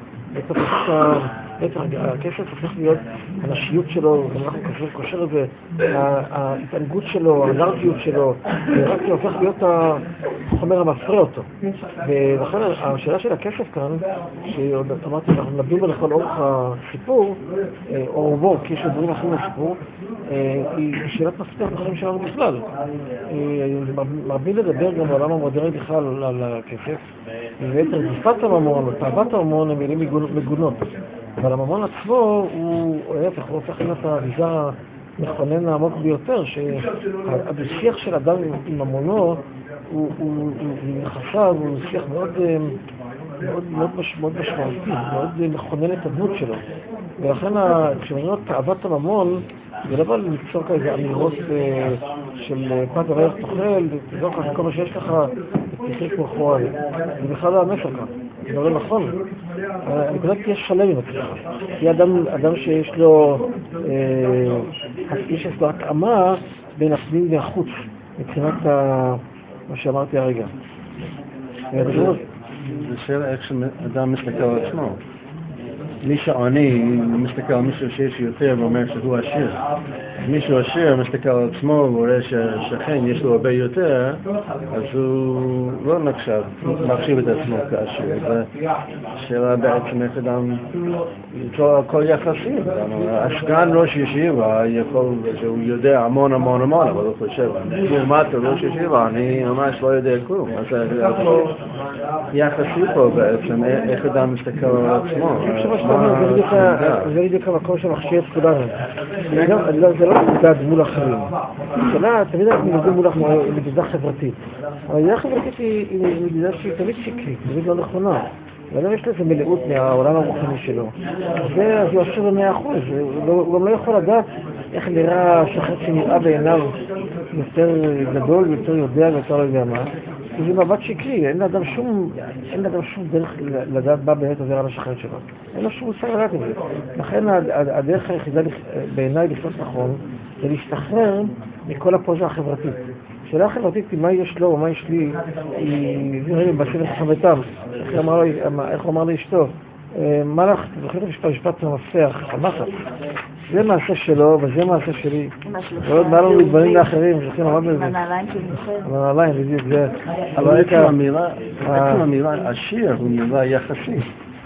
הכסף הופך להיות הנשיות שלו, אנחנו קושר את זה, ההתענגות שלו, הנרטיות שלו, רק זה הופך להיות החומר המפרה אותו. ולכן השאלה של הכסף כאן, שאמרתי, אנחנו נדון בה לכל אורך הסיפור, או רובו, כי יש דברים אחרים לסיפור, היא שאלת מפתח בחיים שלנו בכלל. מרבים לדבר גם בעולם המודרני בכלל על הכסף, ואת רדיפת הממון, תאוות הממון הם מילים מגונות. אבל הממון עצמו הוא הופך להיות האריזה המכונן העמוק ביותר, שהשיח של אדם עם ממונו הוא יחסיו, הוא שיח מאוד משמעותי, מאוד מכונן את הדמות שלו. ולכן כשמדברים תאוות הממון, זה לא בא ליצור כאלה אמירות של פת ורעך תאכל, תזרוק לך כל מה שיש לך, תחליק כמו חורן. זה בכלל לא המסר כאן. זה לא נכון. הנקודה תהיה שלם עם עצמך. כי אדם שיש לו התאמה בין הפנים והחוץ, מבחינת מה שאמרתי הרגע. זה שאלה איך שאדם מסתכל על עצמו. מי שעני מסתכל על מישהו שיש יותר ואומר שהוא עשיר. מישהו עשיר מסתכל על עצמו ורואה ששכן יש לו הרבה יותר, אז הוא לא מחשיב את עצמו כעשיר. זה שאלה בעצם איך אדם כל יחסים. הסגן ראש ישיבה יכול, שהוא יודע המון, אבל הוא חושב, לעומת ראש ישיבה, אני ממש לא יודע כלום. אז זה הכל יחסי פה בעצם, איך אדם מסתכל על עצמו. זה בדיוק המקום שמכשיר את כולנו. זה לא מודד מול אחרים. שאלה, תמיד אנחנו מודדים מול מדידה חברתית. אבל מדידה חברתית היא מדידה שהיא תמיד שקרית, תמיד לא נכונה. ואדם יש לזה מלאות מהעולם הרוחני שלו. אז הוא עשיר ב100%. הוא גם לא יכול לדעת איך נראה שחד שנראה בעיניו יותר גדול, יותר יודע ויותר לא יודע מה. זה מבט שקרי, אין לאדם שום דרך לדעת מה באמת עובר על השכן שלו. אין לו שום מושג לדעת את זה. לכן הדרך היחידה בעיניי לפנות נכון זה להשתחרר מכל הפוזה החברתית. השאלה החברתית היא מה יש לו או מה יש לי, היא בסדר חכמתם. איך הוא אמר לאשתו? מה לך? זוכרת משפט המפתח, המחת. זה מעשה שלו וזה מעשה שלי. ועוד מה לנו מתבנים לאחרים, זוכרים אמרת בזה. הנעליים של מיכאל. הנעליים, בדיוק זה. אבל עצם המילה עשיר הוא מילה יחסי.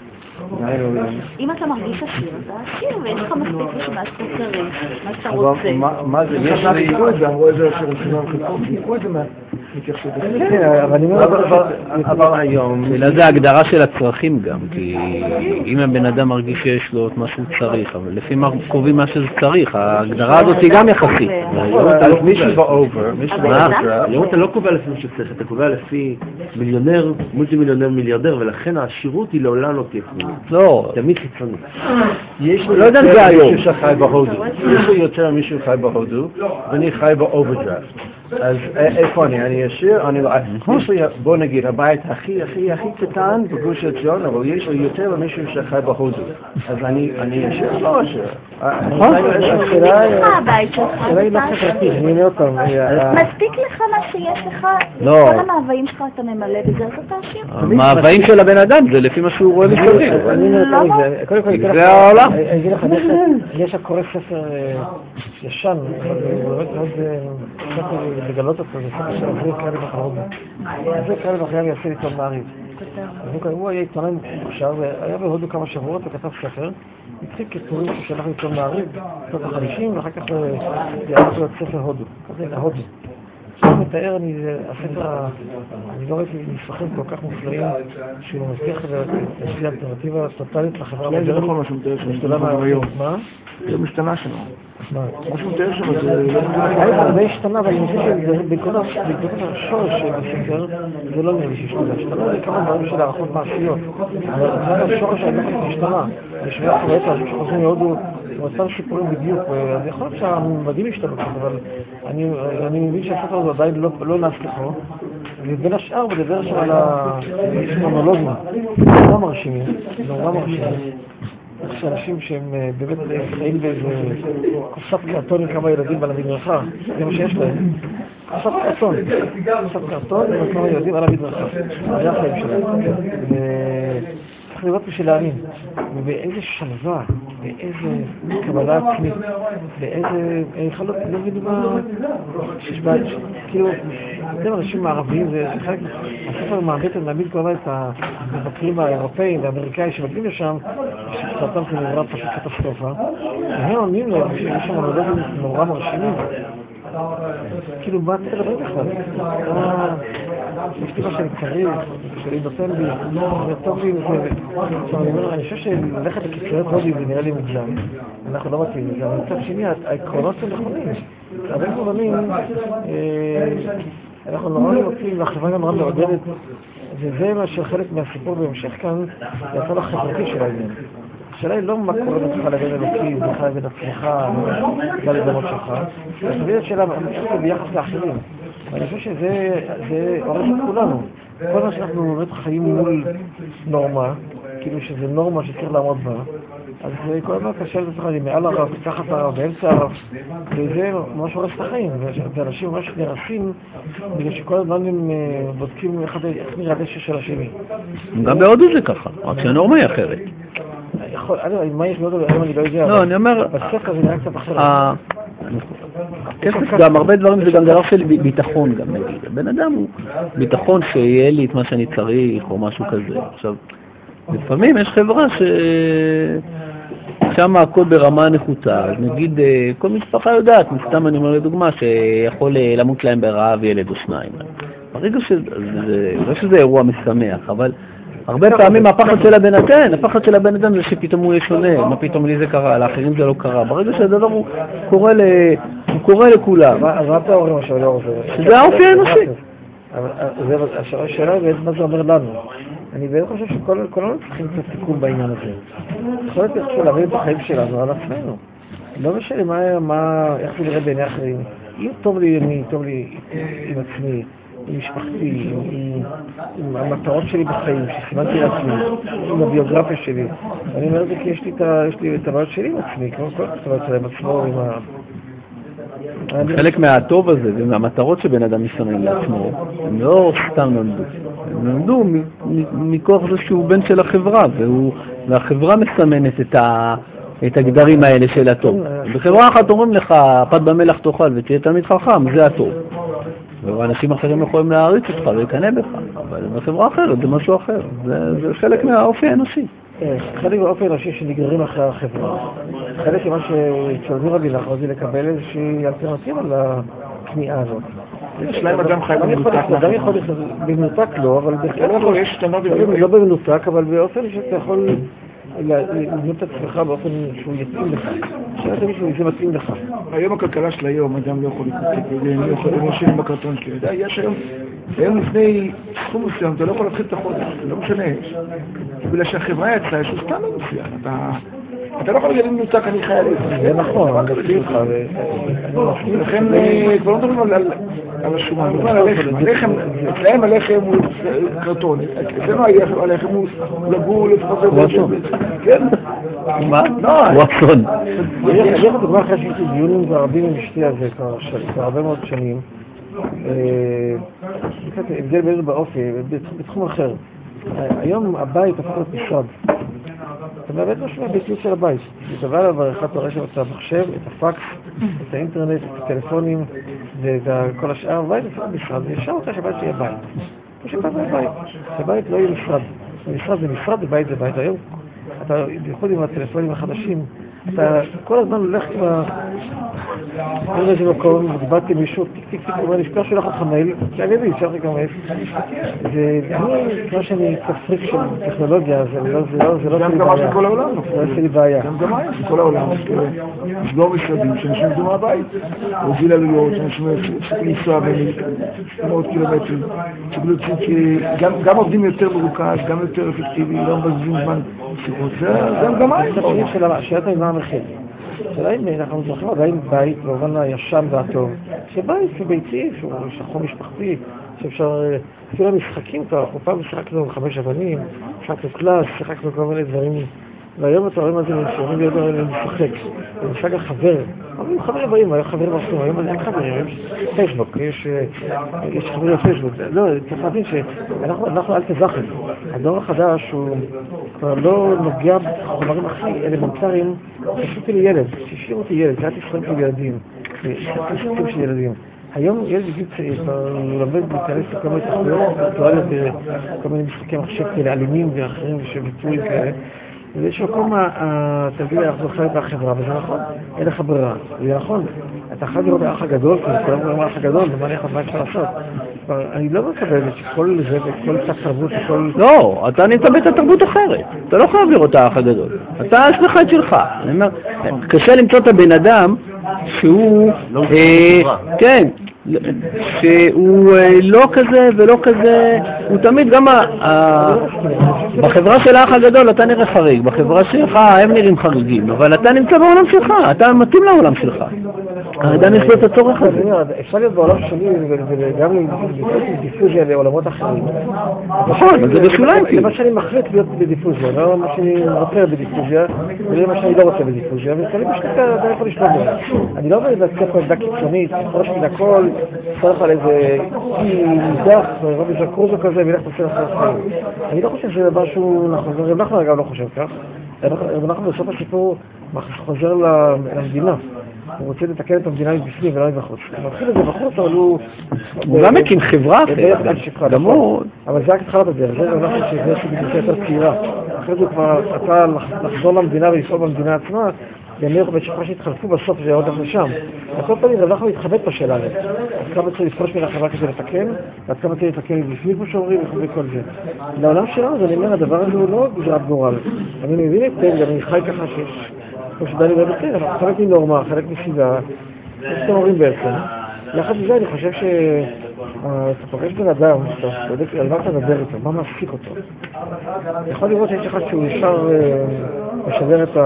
אם אתה מרגיש עשיר, אתה עשיר ויש לך מספיק בשביל שאתה צריך, מה שאתה רוצה. מה זה? יש לי... ואמרו איזה עשיר רצינם חלקו, תיקחו את זה מתייחסות. אבל היום... זה ההגדרה של הצרכים גם, כי אם הבן אדם מרגיש שיש לו את מה שהוא צריך, אבל לפי מה קובעים מה שזה צריך, ההגדרה הזאת היא גם יחסית. אז מישהו באובר, היום אתה לא קובע לפי מה שצריך, אתה קובע לפי מיליונר, מולטי מיליונר, מיליארדר, ולכן העשירות היא לעולם לא תהיה פנימית. לא. תמיד חיצוני. לא יודע זה היום. מישהו שחי בהודו. יש לי יותר מישהו חי בהודו, ואני חי באוברדרפט. אז איפה אני ישיר? אני לא... יש לי, בוא נגיד, הבית הכי קטן בגוש עציון, אבל יש לי יותר ממישהו שחי בהודו. אז אני ישיר? לא ישיר. נכון? השאלה היא לא חברתית, אני אומר אותם. מספיק לך מה שיש לך, לא. כל המאוויים שלך אתה ממלא בזה, אז אתה עשיר. המאוויים של הבן אדם זה לפי מה שהוא רואה מסביב. קודם כל, זה העולם. אני אגיד לך, יש הקורא ספר ישן, אבל הוא באמת מאוד ספר לגלות אותו, זה ספר של אבריר כאלה בחרות. אבריר כאלה בחרות יעשה עיתון מעריב. הוא היה עיתונאי מוכשר, היה בהודו כמה שבועות וכתב ספר. התחיל כטורים ששלח עיתון מעריב, בשנות ה-50, ואחר כך יעשו את ספר הודו. כזה להודו. עכשיו מתאר, אני לא ראיתי מספרים כל כך מופלאים שהוא מבטיח איזושהי אלטרנטיבה טוטלית לחברה המודרנית. זה נכון מה שהוא מתאר שם, היום. מה? זה משתנה שלנו. מה? מה שהוא מתאר שם זה... זה השתנה, אבל אני חושב שבנקודת השורש של הספר זה לא נראה לי שהשתנה. השתנה זה כמה דברים של הערכות מעשיות. אבל זה השורש שאני לא חושב שהשתנה. אני שומע חוויית שחוזרים מהודו אותם שיפורים בדיוק, אז יכול להיות שהמדעים השתנו קצת, אבל אני מבין שהספר הזה עדיין לא נצליחו. ובין השאר בדבר שם על המונולוגים, נורא מרשימים. איך שאנשים שהם באמת חיים באיזה קופסת קרטון עם כמה ילדים על המדרכה, זה מה שיש להם. קופסת קרטון עם כמה ילדים על המדרכה. זה החיים שלהם. צריך לראות בשביל להאמין. ובאיזה שלווה, באיזה קבלה עצמית, באיזה... יכולות, לא מבינים מה... שיש בה... כאילו, אתם אנשים מערביים, זה חלק... הספר מעמיד כל הזמן את המבקרים האירופאים והאמריקאים שמגיעים לשם, שפצעתם כנראה פשוט קטסטרופה, והם עונים להם שיש שם מונולוגים נורא מרשימים. כאילו, מה אתה מדבר בכלל? יש לי מה שאני צריך, שאני נותן לי, זה טוב לי, אני חושב שללכת לקצריות הודי זה נראה לי מוגזם, אנחנו לא מתאים לזה, אבל מצד שני, העקרונות הם נכונים. הרבה מובנים, אנחנו נורא מוצאים, והחברה גם נורא מעודדת, וזה מה שחלק מהסיפור בהמשך כאן, זה הצד החברתי של העניין. השאלה היא לא מה קורה בצלך לבין אלוקים, בך לבין עצמך, לבין שלך. השאלה שאלה ביחס לאחרים. ואני חושב שזה עורף את כולנו. כל מה שאנחנו באמת חיים מול נורמה, כאילו שזה נורמה שצריך לעמוד בה, אז כל הזמן קשה לזה חיים, מעל הרב, תחת הרב, באמצע הרב, וזה ממש הורס את החיים, ואנשים ממש נרסים, בגלל שכל הזמן הם בודקים איך נראה הדשא של השני. גם בהודו זה ככה, רק שהנורמה היא אחרת. מה יש בהודו, היום אני לא יודע, לא, אני אומר, בסוף הזה נראה קצת אחרת. כסף גם, הרבה דברים זה גם דבר של ביטחון גם נגיד. הבן אדם הוא ביטחון שיהיה לי את מה שאני צריך או משהו כזה. עכשיו, לפעמים יש חברה שם הכל ברמה נחותה, נגיד כל משפחה יודעת, סתם אני אומר לדוגמה, שיכול למות להם ברעב ילד או שניים. ברגע שזה אירוע משמח, אבל הרבה פעמים הפחד של הבן אדם זה שפתאום הוא יהיה שונה, מה פתאום לי זה קרה, לאחרים זה לא קרה. ברגע שהדבר הוא קורה לכולם. אז מה אתה אומרים עכשיו לא רוצה? שזה האופי האנושי. השאלה היא מה זה אומר לנו. אני באמת חושב שכולנו צריכים קצת תיקון בעניין הזה. יכול להיות איך להבין את החיים שלנו על עצמנו. לא משנה איך זה נראה בעיני אחרים. אם טוב לי עם עצמי, עם משפחתי, עם המטרות שלי בחיים, שסימנתי לעצמי, עם הביוגרפיה שלי. אני אומר את זה כי יש לי את הבעיות שלי עם עצמי, כמו כל הכתובת שלהם עצמו, עם חלק מהטוב הזה ומהמטרות שבן אדם מסמן לעצמו, הם לא סתם נולדו. הם נולדו מכוח זה שהוא בן של החברה, והחברה מסמנת את הגדרים האלה של הטוב. בחברה אחת אומרים לך, פת במלח תאכל ותהיה תלמיד חכם, זה הטוב. ואנשים אחרים יכולים להעריץ אותך ולקנא בך, אבל בחברה אחרת זה משהו אחר. זה חלק מהאופי האנושי. חלק מהאופי האנושי שנגררים אחרי החברה. חלק ממה שצלזו רבי לך, זה לקבל איזושהי אלטרנטיבה לכניעה הזאת. יש להם אדם חי במנותק. אדם יכול במנותק לא, אבל לא במנותק, אבל באופן שאתה יכול לבנות את עצמך באופן שהוא יתאים לך. שאתה מישהו, זה מתאים לך. היום הכלכלה של היום, אדם לא יכול להתקצר, הם יושבים בקרטון שלי. יש היום לפני סכום מסוים, אתה לא יכול להתחיל את החודש, זה לא משנה. בגלל שהחברה יצאה, יש לו סתם מסוים. אתה לא יכול להגיד מנותק, אני חייל. זה נכון, אני מסכים לך. לכן כבר לא מדברים על השומן, מדברים על הלחם. אצלהם הלחם הוא קרטון. אצלנו הלחם הוא לגור לפחות. כן? מה? וואטסון. יש לך דוגמה אחרי שהייתי דיונים רבים עם אשתי הזה כבר הרבה מאוד שנים. הבדל באיזה באופי, בתחום אחר. היום הבית הופך להיות משרד. אתה מאבד משהו מהביתיות של הבית. אתה בא אליו בעריכת הרשת, את המחשב, את הפקס, את האינטרנט, את הטלפונים וכל השאר. הבית הופך להיות משרד, וישר רוצה שהבית שיהיה בית. כמו שפעם זה בית. שהבית לא יהיה משרד. משרד זה משרד, ובית זה בית. היום אתה בייחוד עם הטלפונים החדשים, אתה כל הזמן הולך עם כל איזה מקום, ודיברתי עם מישהו, טיק, הוא אומר, נשכח שלך אותך מייל, שאני יודע, אפשר לי גם מייל. ואני, כמו שאני כפריק של טכנולוגיה, זה לא שלי בעיה. גם גמרי בכל העולם, סגור משרדים שאנשים עובדים מהבית, הוביל עלויות, שאנשים לנסוע במאות קילומטרים, גם עובדים יותר מרוכז, גם יותר אפקטיבי, לא מבזבזים זמן שיחות, זה גם גמרי. שאלת לי מה המחיר. השאלה אם אנחנו זוכרים עדיין בית, במובן הישן והטוב, שבית כביתי, שהוא שחור משפחתי, שאפשר, אפילו המשחקים כבר, אנחנו פעם שיחקנו 5 אבנים, שיחקנו קלאס, שיחקנו כל מיני דברים, והיום אתה רואים מה זה שאומרים להיות משחק, זה משחק החבר, אומרים חברים הבאים, היו חברים אחרים, היום אין חברים, יש פייסבוק, יש חברים בפייסבוק, לא, צריך להבין שאנחנו אל תזכם, הדור החדש הוא כבר לא נוגע בחומרים הכי אלמנטריים, פשוט לי ילד, שישאיר אותי ילד, זה היה תשחקים של ילדים, תשחקים של ילדים. היום ילד בגיל צעיר, הוא לומד להיכנס לכל מיני תחבויות וירטואליות וכל מיני משחקי מחשב כאלה אלימים ואחרים ושביצועים כאלה. ויש מקום, תגיד, אנחנו חלק מהחברה, וזה נכון, אין לך ברירה. זה נכון, אתה חייב לראות האח הגדול, כי כולם אומרים האח הגדול, ומה אפשר לעשות? אני לא מקבל שכל זה וכל תת תרבות וכל... לא, אתה נמצא בתרבות אחרת. אתה לא חייב לראות האח הגדול. אתה יש לך את שלך. אני אומר, קשה למצוא את הבן אדם שהוא... כן. שהוא לא כזה ולא כזה, הוא תמיד גם בחברה של האח הגדול אתה נראה חריג, בחברה שלך הם נראים חריגים, אבל אתה נמצא בעולם שלך, אתה מתאים לעולם שלך. האדם יש לו את הצורך הזה. אפשר להיות בעולם שלי וגם בדיפוזיה לעולמות אחרים. נכון, אבל זה בשוליים. זה מה שאני מחליט להיות בדיפוזיה, לא מה שאני רוצה בדיפוזיה, וזה מה שאני לא רוצה בדיפוזיה, וכאלה בשליטה אתה יכול לשלוט בזה. אני לא אומר להצליח עמדה קיצונית, ראש מן הכל, צריך על איזה נידח, רבי ז'קרוזו כזה, וילך תעשה לך לחיים. אני לא חושב שזה משהו, אנחנו אגב לא חושב כך. אנחנו בסוף הסיפור חוזר למדינה. הוא רוצה לתקן את המדינה מבפנים ולא מבחוץ. הוא מתחיל את זה בחוץ, אבל הוא גם הקים חברה אחרת. אבל זה רק התחלת הדרך, זה אנחנו שזה שבדיוק יותר צעירה. אחרי זה כבר אתה לחזור למדינה ולפעול במדינה עצמה, ואני רואה שפחה שהתחלפו בסוף זה עוד לשם. בכל פעמים אנחנו להתחבט בשאלה הזאת. אז כמה צריך לפרוש מן החברה כדי לתקן, ועד כמה צריך לתקן מבפנים כמו שאומרים וכל זה. לעולם שלנו, אני אומר, הדבר הזה הוא לא גזרת גורל. אני מבין את זה, אני חי ככה שיש, כמו שדני לא בצד, אבל חלק מנורמה, חלק מסיבה, שאתם אומרים בעצם. יחד מזה אני חושב שאתה פוגש בן אדם, אתה בודק על מה אתה מדבר איתו, מה מעסיק אותו. יכול לראות שיש אחד שהוא ישר משדר את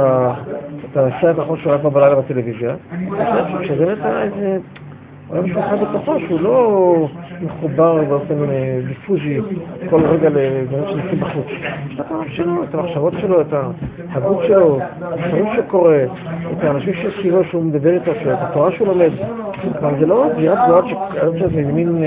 הסרט האחרון שהוא היה בלילה בטלוויזיה, הוא משדר את איזה עולם שהוא אחד בתוכו, שהוא לא מחובר באופן דיפוזי כל רגע לדברים שנעשים בחוץ. יש את העולם שלו, את המחשבות שלו, את ההגות שלו, את הדברים שקורה, את האנשים שסביבו שהוא מדבר איתו, את התורה שהוא לומד. אבל זה לא זירת גבוהות שאני חושב שזה מין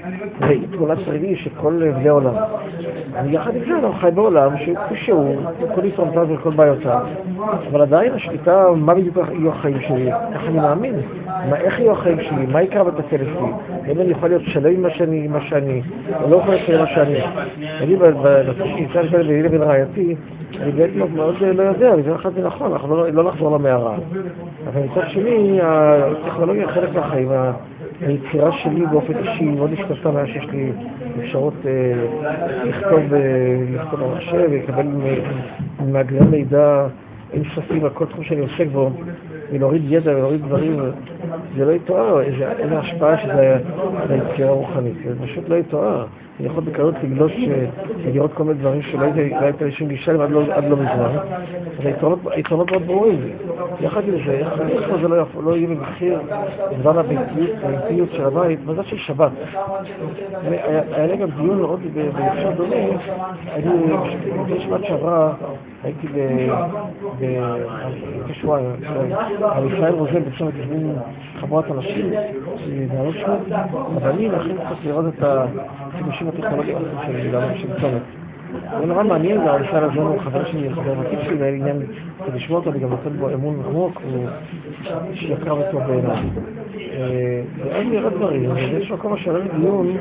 תמונת ראי שכל בני עולם. אני יחד עם זה אני חי בעולם שהוא כל יתרונותיו וכל בעיותיו, אבל עדיין השליטה, מה בדיוק יהיו החיים שלי, איך אני מאמין, איך יהיו החיים שלי, מה יקרה בתפל שלי, אם אני יכול להיות שלם עם מה שאני, או לא יכול להיות שלם מה שאני. אני בנושא שנמצא לפני ביני לבין רעייתי, אני בעצם מאוד לא יודע, וזה אחד זה נכון, אנחנו לא נחזור למערה. אבל מצד שני, הטכנולוגיה היא חלק מהחיים, היצירה שלי באופן אישי מאוד השתתפה מאז שיש לי אפשרות לכתוב במחשב ולקבל מאגרי מידע אינסופיים על כל תחום שאני עוסק בו, ולהוריד ידע ולהוריד דברים. זה לא יתואר, איזו השפעה שזה היצירה הרוחנית, זה פשוט לא יתואר. אני יכול בקלות לגלוש ולראות כל מיני דברים שלא הייתה לי שום גישה עד לא מזמן. אז היתרונות מאוד ברורים. יחד עם זה, איך זה לא יהיה במחיר דבר הביתיות של הבית, מה זה של שבת. היה לי גם דיון מאוד ביחד דומה, לפני שבת שעברה, הייתי בשבועיים, על ישראל רוזן בשם תזמין חבורת אנשים, נעלות שוב, אבל אני הכי צריך לראות את החידושים הטכנולוגיים של העולם של צומת. זה נורא מעניין, והרסל הזה הוא חבר שלי, חבר ותיק שלי, והיה לי עניין כדי לשמוע אותו וגם נותן בו אמון עמוק, שיקר אותו בעיניי. ואז נראה דברים, ויש מקום השאלה לדיון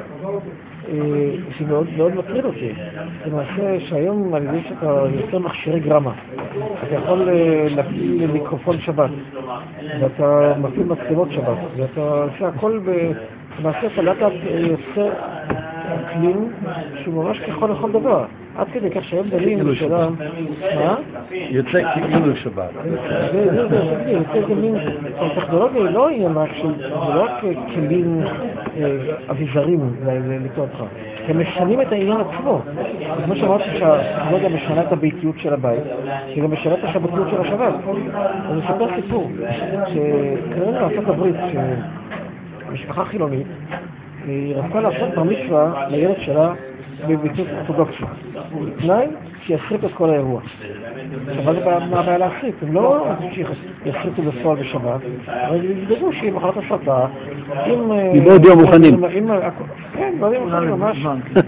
שמאוד מטריד אותי. למעשה שהיום על ידי שאתה יוצא מכשירי גרמה, אתה יכול להפעיל מיקרופון שבת, ואתה מפעיל מצלמות שבת, ואתה עושה הכל למעשה אתה לאט יוצא כלים שהוא ממש ככל לכל דבר. עד כדי כך שהיום דלים בשאלה... מה? יוצא כאילו שבת. זה יוצא איזה מין... הטכנולוגיה היא לא עניין רק של... זה לא רק כלים אביזרים לקרוא אותך. הם משנים את העניין עצמו. כמו שאמרתי שהטכנולוגיה משנה את הביתיות של הבית, שהיא גם משנה את השבתיות של השבת. אני אספר סיפור, שכנראה בארצות הברית, משפחה חילונית, היא רצתה לעשות בר מצווה לילד שלה בביתות אורתודוקסית. תנאי שיסריט את כל האירוע. אבל זה מה הבעיה להסריט? הם לא שיסריטו בפועל בשבת, אבל ידעו שהיא מחלת הסרטה. מבעוד יום מוכנים. כן, דברים מוכנים ממש.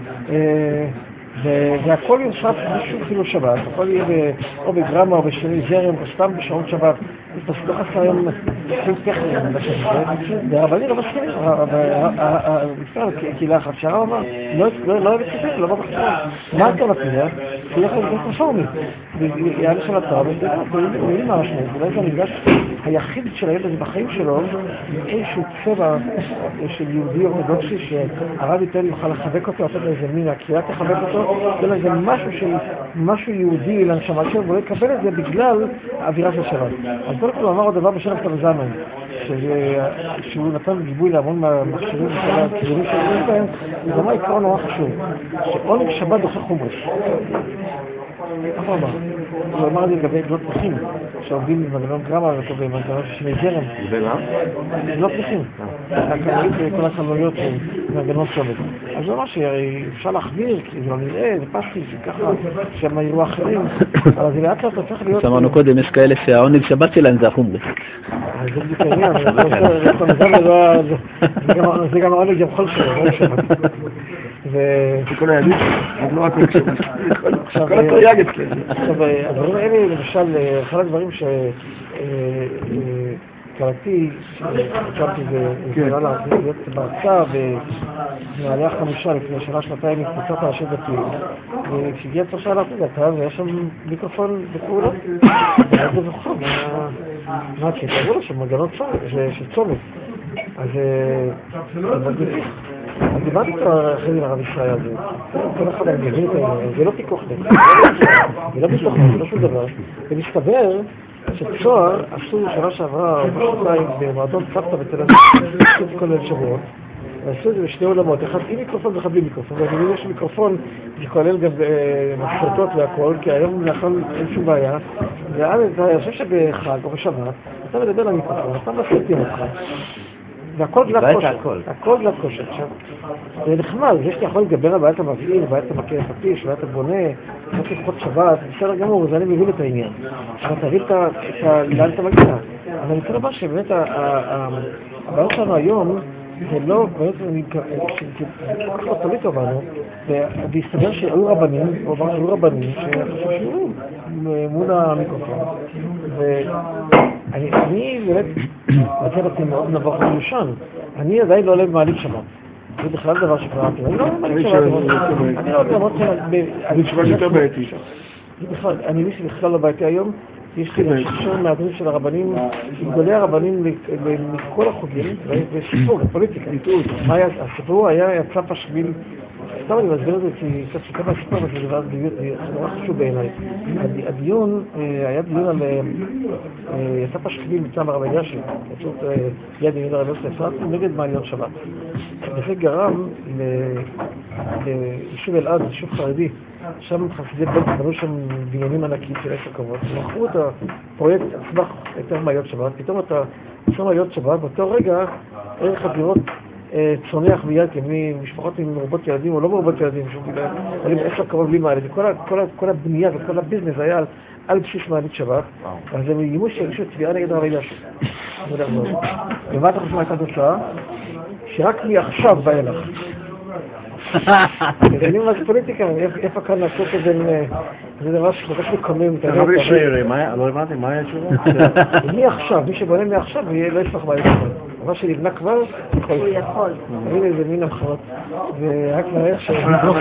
והכל יוסף בשביל חילול שבת, הכל יהיה או בגרמה או בשני זרם או סתם בשעון שבת. אז לא חסר היום תחום טכניים והרבנים לא מסכימים, בכלל קהילה אחת שהרב אמר, לא אוהב את סיפק, לא בחשבון. מה האלטרנטיבה? תלך לבית רפורמי, ויעלה של התרב, ויהיה מה המשמעות, אולי זה המפגש היחיד של הילד הזה בחיים שלו, איזשהו צבע של יהודי אורתודוקסי שהרב ייתן יוכל לחבק אותו, לתת לאיזה מין, הקהילה תחבק אותו, זה משהו יהודי לנשמה שלו, והוא לא יקבל את זה בגלל האווירה של שבת. אז קודם כל הוא אמר עוד דבר בשלב כתב זמן, שהוא נתן גיבוי להמון מהמכשירים וכל הכיוונים שיש בהם, זה גם העיקרון נורא חשוב, שעונג שבת דוחה חומרש. איך הוא אמר? הוא אמר לי לגבי גלות נכים, שעובדים במנגנון גרמה ובמנגנון שני זרם. ומה? גלות נכים. הקנאית וכל הקנאיות במנגנון צומת. אז הוא אמר שאפשר להחביר, כי זה לא נראה, זה פסטי, זה ככה, שהם יראו אחרים, אבל זה לאט לאט צריך להיות... שמענו קודם, יש כאלה שהעונג שבת שלהם זה החומרס. זה בדיוק העניין, זה גם העונג ימחול שלו, לא שבת. וכל הידיד, עוד לא רק לקשבת. כל התריאגת כזה. עכשיו, הדברים האלה, למשל, אחד הדברים שקראתי, חשבתי זה נראה להיות בהרצאה במעלה החמישה לפני שנה-שנתיים עם קבוצת האנשים דתיים. וכשהגיע צור שעה להרצאה דתה, והיה שם מיקרופון בפעולה. והיה זה זוכר, מה כי תראו לו שם מנגנון של צומת. אז אז דיברתי איתו אחרי זה לרב ישראל הזה, כל אחד אני מבין את העניין, זה לא פיקוח נפש, זה לא ביטוח נפש, זה לא שום דבר, ומסתבר שצוהר עשו שנה שעברה בשנתיים במועדון סבתא בתל אביב, עשו את כל מיני שבועות, ועשו את זה בשני עולמות, אחד עם מיקרופון ואחד בלי מיקרופון, ואני יש מיקרופון שכולל גם מספרטות והכל, כי היום נכון אין שום בעיה, ואז אני חושב שבחג או בשבת, אתה מדבר למיקרופון, אתה מספרטים אותך, והכל גלת כושר, הכל גלת כושר. עכשיו, זה נחמד, זה שאתה יכול לדבר על בעיית המפעיל, בעיית המכה הפטיש, בעיית הבונה, בעיית לפחות שבת, בסדר גמור, וזה אני מבין את העניין. אבל תבין לאן אתה מגיע. אבל אני רוצה לומר שבאמת הבעיות שלנו היום, זה לא, באמת זה לא תמיד טובנו, והסתבר שהיו רבנים, או אמר שהיו רבנים, שחשבו מול המיקרופון. אני באמת רוצה לתת מאוד נבוך מיושן. אני עדיין לא עולה במעלית שבת. זה בכלל דבר שקראתי. אני לא עולה במעלית שבת. אני לא עולה למרות אני שבת יותר בעייתי. אני מישהו בכלל לא בעייתי היום. יש לי ששון מהדברים של הרבנים, גדולי הרבנים מכל החוגים, וסיפור, בפוליטיקה. הסיפור היה יצא פשביל, סתם אני מסביר את זה כי קצת שכמה הסיפור, אבל זה דבר נורא חשוב בעיניי. הדיון, היה דיון על יצא פשביל מטעם הרב אלישיב, פשוט יד ימין הרב אלישיב, נגד מעליות שבת. וזה גרם ליישוב אלעד, יישוב חרדי, שם חסידי בית, בנו שם בניינים ענקים של 10 קומות, ומכרו את הפרויקט על סמך היתר מעליות שבת, פתאום אתה עושה מעליות שבת, באותו רגע ערך הדירות צונח מיד ממשפחות עם מרובות ילדים או לא מרובות ילדים, אבל עם 10 קומות בלי מעלית, כל הבנייה וכל הביזנס היה על בסיס מעלית שבת, אז הם איימו שהגישו תביעה נגד הרב אלישיב. ומה אתה חושב הייתה תוצאה? שרק מעכשיו בא אליך. אני אומר פוליטיקה, איפה כאן לעשות את זה, זה דבר שכל כך מקומם. לא הבנתי, מה היה תשובה? מי עכשיו, מי שבונה מעכשיו, לא יפתח בעיה שלנו. מה שנבנה כבר, הוא יכול. הנה איזה מין המחרות. ורק נראה ש...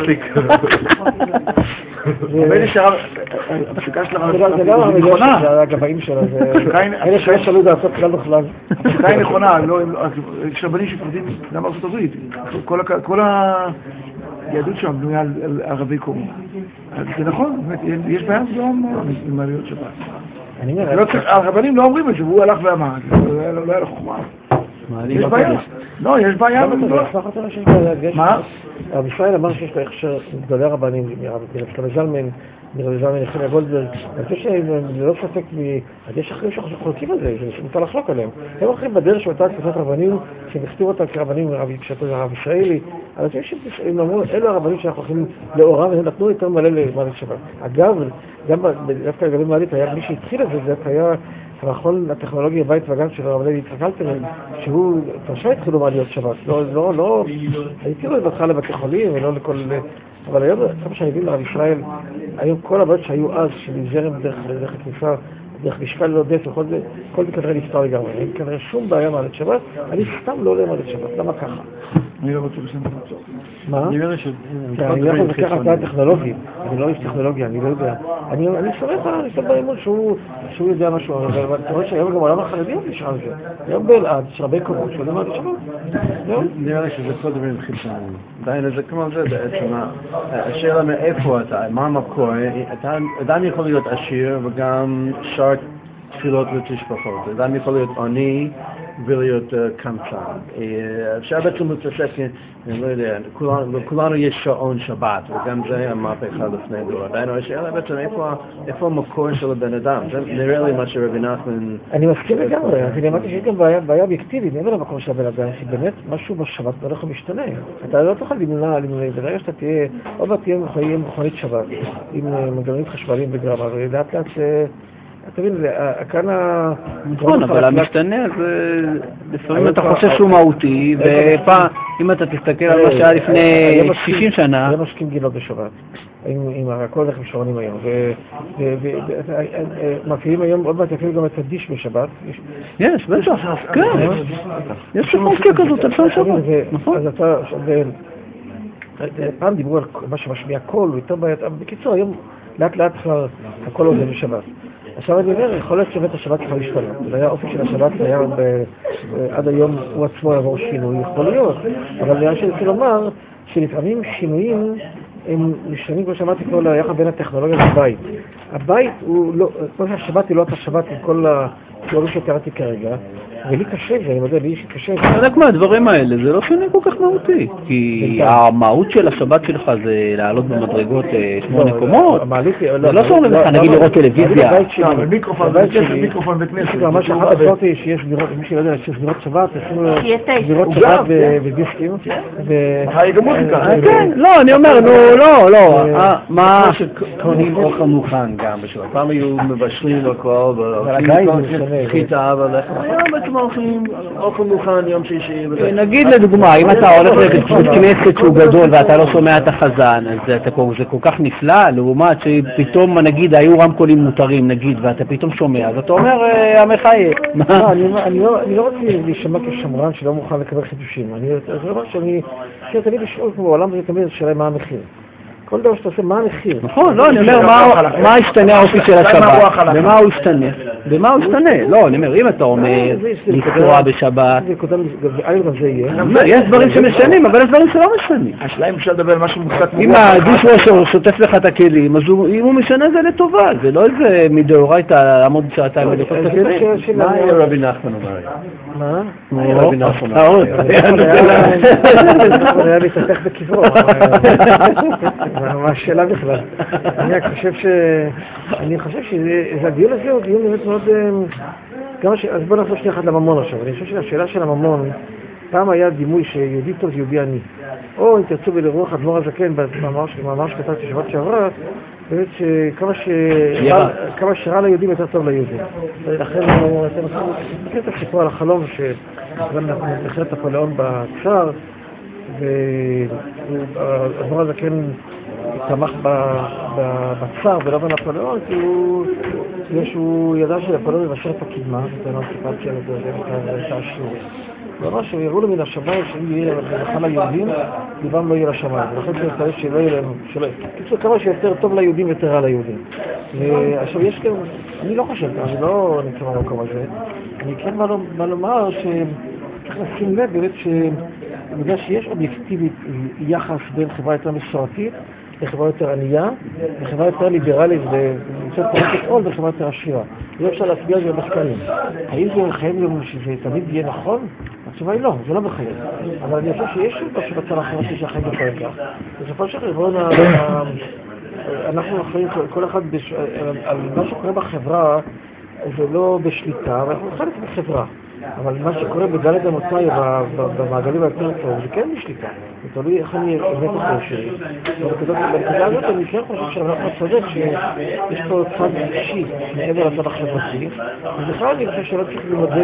הפסיקה של הרב זה לא הרב נכונה. זה הגבאים שלו, אלה שיש עלו לעשות כלל בכלל. הפסיקה היא נכונה, יש רבנים שפרדים גם בארצות הברית. כל היהדות שם בנויה על ערבי קומו. זה נכון, יש בעיה גם עם מעליות שבת. הרבנים לא אומרים את זה, והוא הלך ואמר, לא היה לו חוכמה. יש בעיה. לא, יש בעיה. מה? הרב ישראל אמר שיש לו הכשר גדולי הרבנים, מרב זלמן, נחמיה גולדברג, אני חושב שללא ספק, יש אחרים שחולקים על זה, שמותר לחלוק עליהם. הם הולכים בדרך שהייתה תקופת רבנים, שהם הכתירו אותם כרבנים הרב ישראלי, אבל אני חושב שהם אמרו, אלו הרבנים שאנחנו הולכים לאורם, והם נתנו יותר מלא למעלית שבת. אגב, גם דווקא לגבי מעלית, מי שהתחיל את זה, זה היה המכון הטכנולוגי בבית וגן של הרב לוי יצחק אלתרמן, שהוא תרשה התחילו מעליות שבת. לא, הייתי לו לבטחה לבתי חולים ולא לכל... אבל היום, כמה שאני מבין לרב ישראל, היום כל הבעיות שהיו אז, של זרם דרך הכניסה, דרך משקל לא דף וכל זה, כל זה כנראה נפתר לגמרי. אין כנראה שום בעיה מעלית שבת, אני סתם לא עולה מעלית שבת, למה ככה? אני לא רוצה בסדר למצוא. מה? אני לא יכול לקחת את הטכנולוגיה, אני לא איש טכנולוגיה, אני לא יודע. אני סומך באמון שהוא יודע משהו, אבל אתה רואה שהיום גם העולם החרדי נשאר על זה. היום באלעד, יש הרבה קומות שעולה מעלית שבת. נראה לי שזה כל דברים חיצוניים. עדיין זה כמו זה בעצם. השאלה מאיפה אתה, מה המקור? אדם יכול להיות עשיר וגם שר תפילות ותשבחות. אדם יכול להיות עני ולהיות קמצן. אפשר בעצם להתעסק, אני לא יודע, לכולנו יש שעון שבת, וגם זה המהפכה לפני דור. עדיין השאלה בעצם איפה המקור של הבן אדם, זה נראה לי מה שרבי נחמן... אני מסכים לגמרי, אני אמרתי שיש גם בעיה אובייקטיבית, מעבר למקור של הבן אדם, שבאמת משהו בשבת הולך ומשתנה. אתה לא תוכל למנוע, ברגע שאתה תהיה, עוד מעט תהיה מכונית שבת, עם מנגנונים חשמליים וגרמה, ולאט לאט אתה מבין, כאן נכון, אבל המשתנה זה לפעמים אתה חושב שהוא מהותי, ואם אתה תסתכל על מה שהיה לפני 60 שנה... היום משקים גינות בשבת, עם הכל הולך עם שעונים היום, ומפעילים היום, עוד מעט יפעילים גם את הדיש בשבת. יש, בטח, כן, יש פונקציה כזאת, על שעון שבת, נכון. אז אתה... פעם דיברו על מה שמשמיע קול, ויותר בעיית, אבל בקיצור, היום לאט לאט כבר הכל עוזר בשבת. עכשיו אני אומר, יכול להיות שבית השבת כבר השתנה. זה היה אופי של השבת, זה היה עד היום הוא עצמו יעבור שינוי, יכול להיות. אבל אני רוצה לומר שלפעמים שינויים הם משתנים, כמו שאמרתי, כל היחד בין הטכנולוגיה לבית. הבית הוא לא, כמו שהשבת היא לא את השבת עם כל התיאוריה שקראתי כרגע, ולי קשה זה, אני מודה, לי קשה זה. חלק מהדברים האלה, זה לא שונה כל כך מהותי, כי המהות של השבת שלך זה לעלות במדרגות 8 קומות, זה לא שונה לך, נגיד לראות טלוויזיה. מיקרופון בכנסת. מה שאחת עברתי שיש סבירות, מי שלא יודע, שיש סבירות שבת, עשינו לו סבירות שבת בדיסקים. גם מוזיקה. כן, לא, אני אומר, לא, מה... קונים אוכל מוכן גם בשבת. פעם היו מבשלים הכל, חיטה, אבל היום בעצם הולכים אוכל מוכן יום שישי. נגיד לדוגמה, אם אתה הולך לבית כנסת שהוא גדול ואתה לא שומע את החזן, אז זה כל כך נפלא, לעומת שפתאום נגיד היו רמקולים מותרים נגיד, ואתה פתאום שומע, אז אתה אומר, המחיה. אני לא רוצה להישמע כשמרן שלא מוכן לקבל חידושים. אני אומר שאני תמיד לשאול פה בעולם הזה תמיד שאלה מה המחיר. כל דבר שאתה עושה, מה המחיר? נכון, לא, אני אומר, מה ישתנה האופי של השבת? במה הוא ישתנה? במה הוא ישתנה? לא, אני אומר, אם אתה אומר, לקרוא בשבת... יש דברים שמשנים, אבל יש דברים שלא משנים. השאלה אם אפשר לדבר על משהו מושג... אם הדישוושר שוטף לך את הכלים, אז אם הוא משנה זה לטובה, זה לא איזה מדאורייתא לעמוד שעתיים ולפות את הכלים. מה היה רבי נחמן אומר? מה? מה היה רבי נחמן? היה להתהפך בקברו. מה השאלה בכלל? אני חושב שהדיון הזה הוא דיון באמת מאוד... אז בוא נחזור שנייה אחת לממון עכשיו. אני חושב שהשאלה של הממון, פעם היה דימוי שיהודי טוב יהודי עני. או אם תרצו בלרוח אדמו"ר הזקן, במאמר שכתבתי שבת שעברה, באמת שכמה שרע ליהודים יותר טוב ליהודים. לכן אתם מכיר את הסיפור על החלום שגם נחלט נפוליאון בצאר, ואדמו"ר הזקן תמך בצאר ולא בנפוליאון, כי הוא ידע שנפוליאון מבשר את הקדמה, את האמנציפציה ואת השיעור. הוא אמר שהם יראו לו מן השמיים שאם יהיה לכל היהודים, ליבם לא יהיה לשמיים. ולכן זה מצטרף שלא יהיה להם, קיצור כמה שיותר טוב ליהודים יותר רע ליהודים. עכשיו יש כאן, אני לא חושב, אני לא נמצא במקום הזה, אני כן בא לומר שצריך לשים לב באמת אני יודע שיש אובייקטיבית יחס בין חברה יותר מסורתית לחברה יותר ענייה, לחברה יותר ליברלית ונמצאת פרקת עול וחברה יותר עשירה. לא אפשר להצביע על זה במחקרים. האם זה מחייב לנו שזה תמיד יהיה נכון? התשובה היא לא, זה לא מחייב. אבל אני חושב שיש משהו בצד החברתי שהחיים יכולים כך. בסופו של דבר אנחנו אחראים כל אחד על מה שקורה בחברה, זה לא בשליטה, אבל אנחנו חלק מחברה. אבל מה שקורה בדלת המוצאי במעגלים היותר טוב, זה כן בשליטה. זה תלוי איך אני אמת החיים שלי. ובנקודה הזאת אני כן חושב שאנחנו צודק שיש פה צד אישי מעבר לצד החברתי, ובכלל אני חושב שלא צריך למודד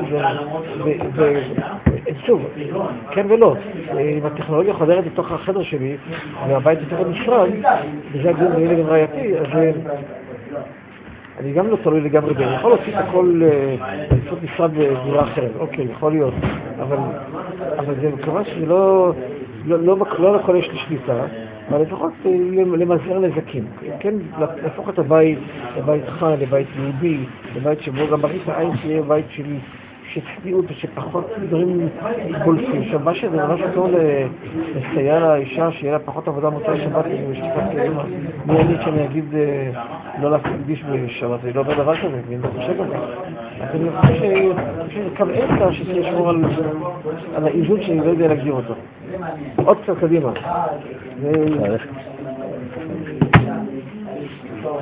שוב, כן ולא. אם הטכנולוגיה חודרת לתוך החדר שלי, והבית יותר במשרד, וזה הגדול ואלה גם רעייתי, אז אני גם לא תלוי לגמרי בין. יכול להוציא את הכל לעשות משרד בדירה אחרת. אוקיי, יכול להיות. אבל זה מקווה שזה לא לכל יש לי שליטה, אבל לפחות למזער נזקים. כן, להפוך את הבית לבית חי, לבית יהודי, לבית שבו גם ברית העין תהיה בית שצניעות ושפחות דברים בולפים. עכשיו, מה שדבר שטוב לסייע לאישה, שיהיה לה פחות עבודה מוצאי שבת ומשתפת כלים, מי אני שאני אגיד לא להקדיש בשבת, אני לא אומר דבר כזה, אני לא חושב על זה. אז אני חושב שקו אמצע שצריך לשמור על האיזון שאני לא יודע להגדיר אותו. עוד קצת קדימה.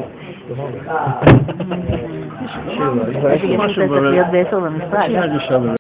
יש לי משהו להיות ב10 במשרד.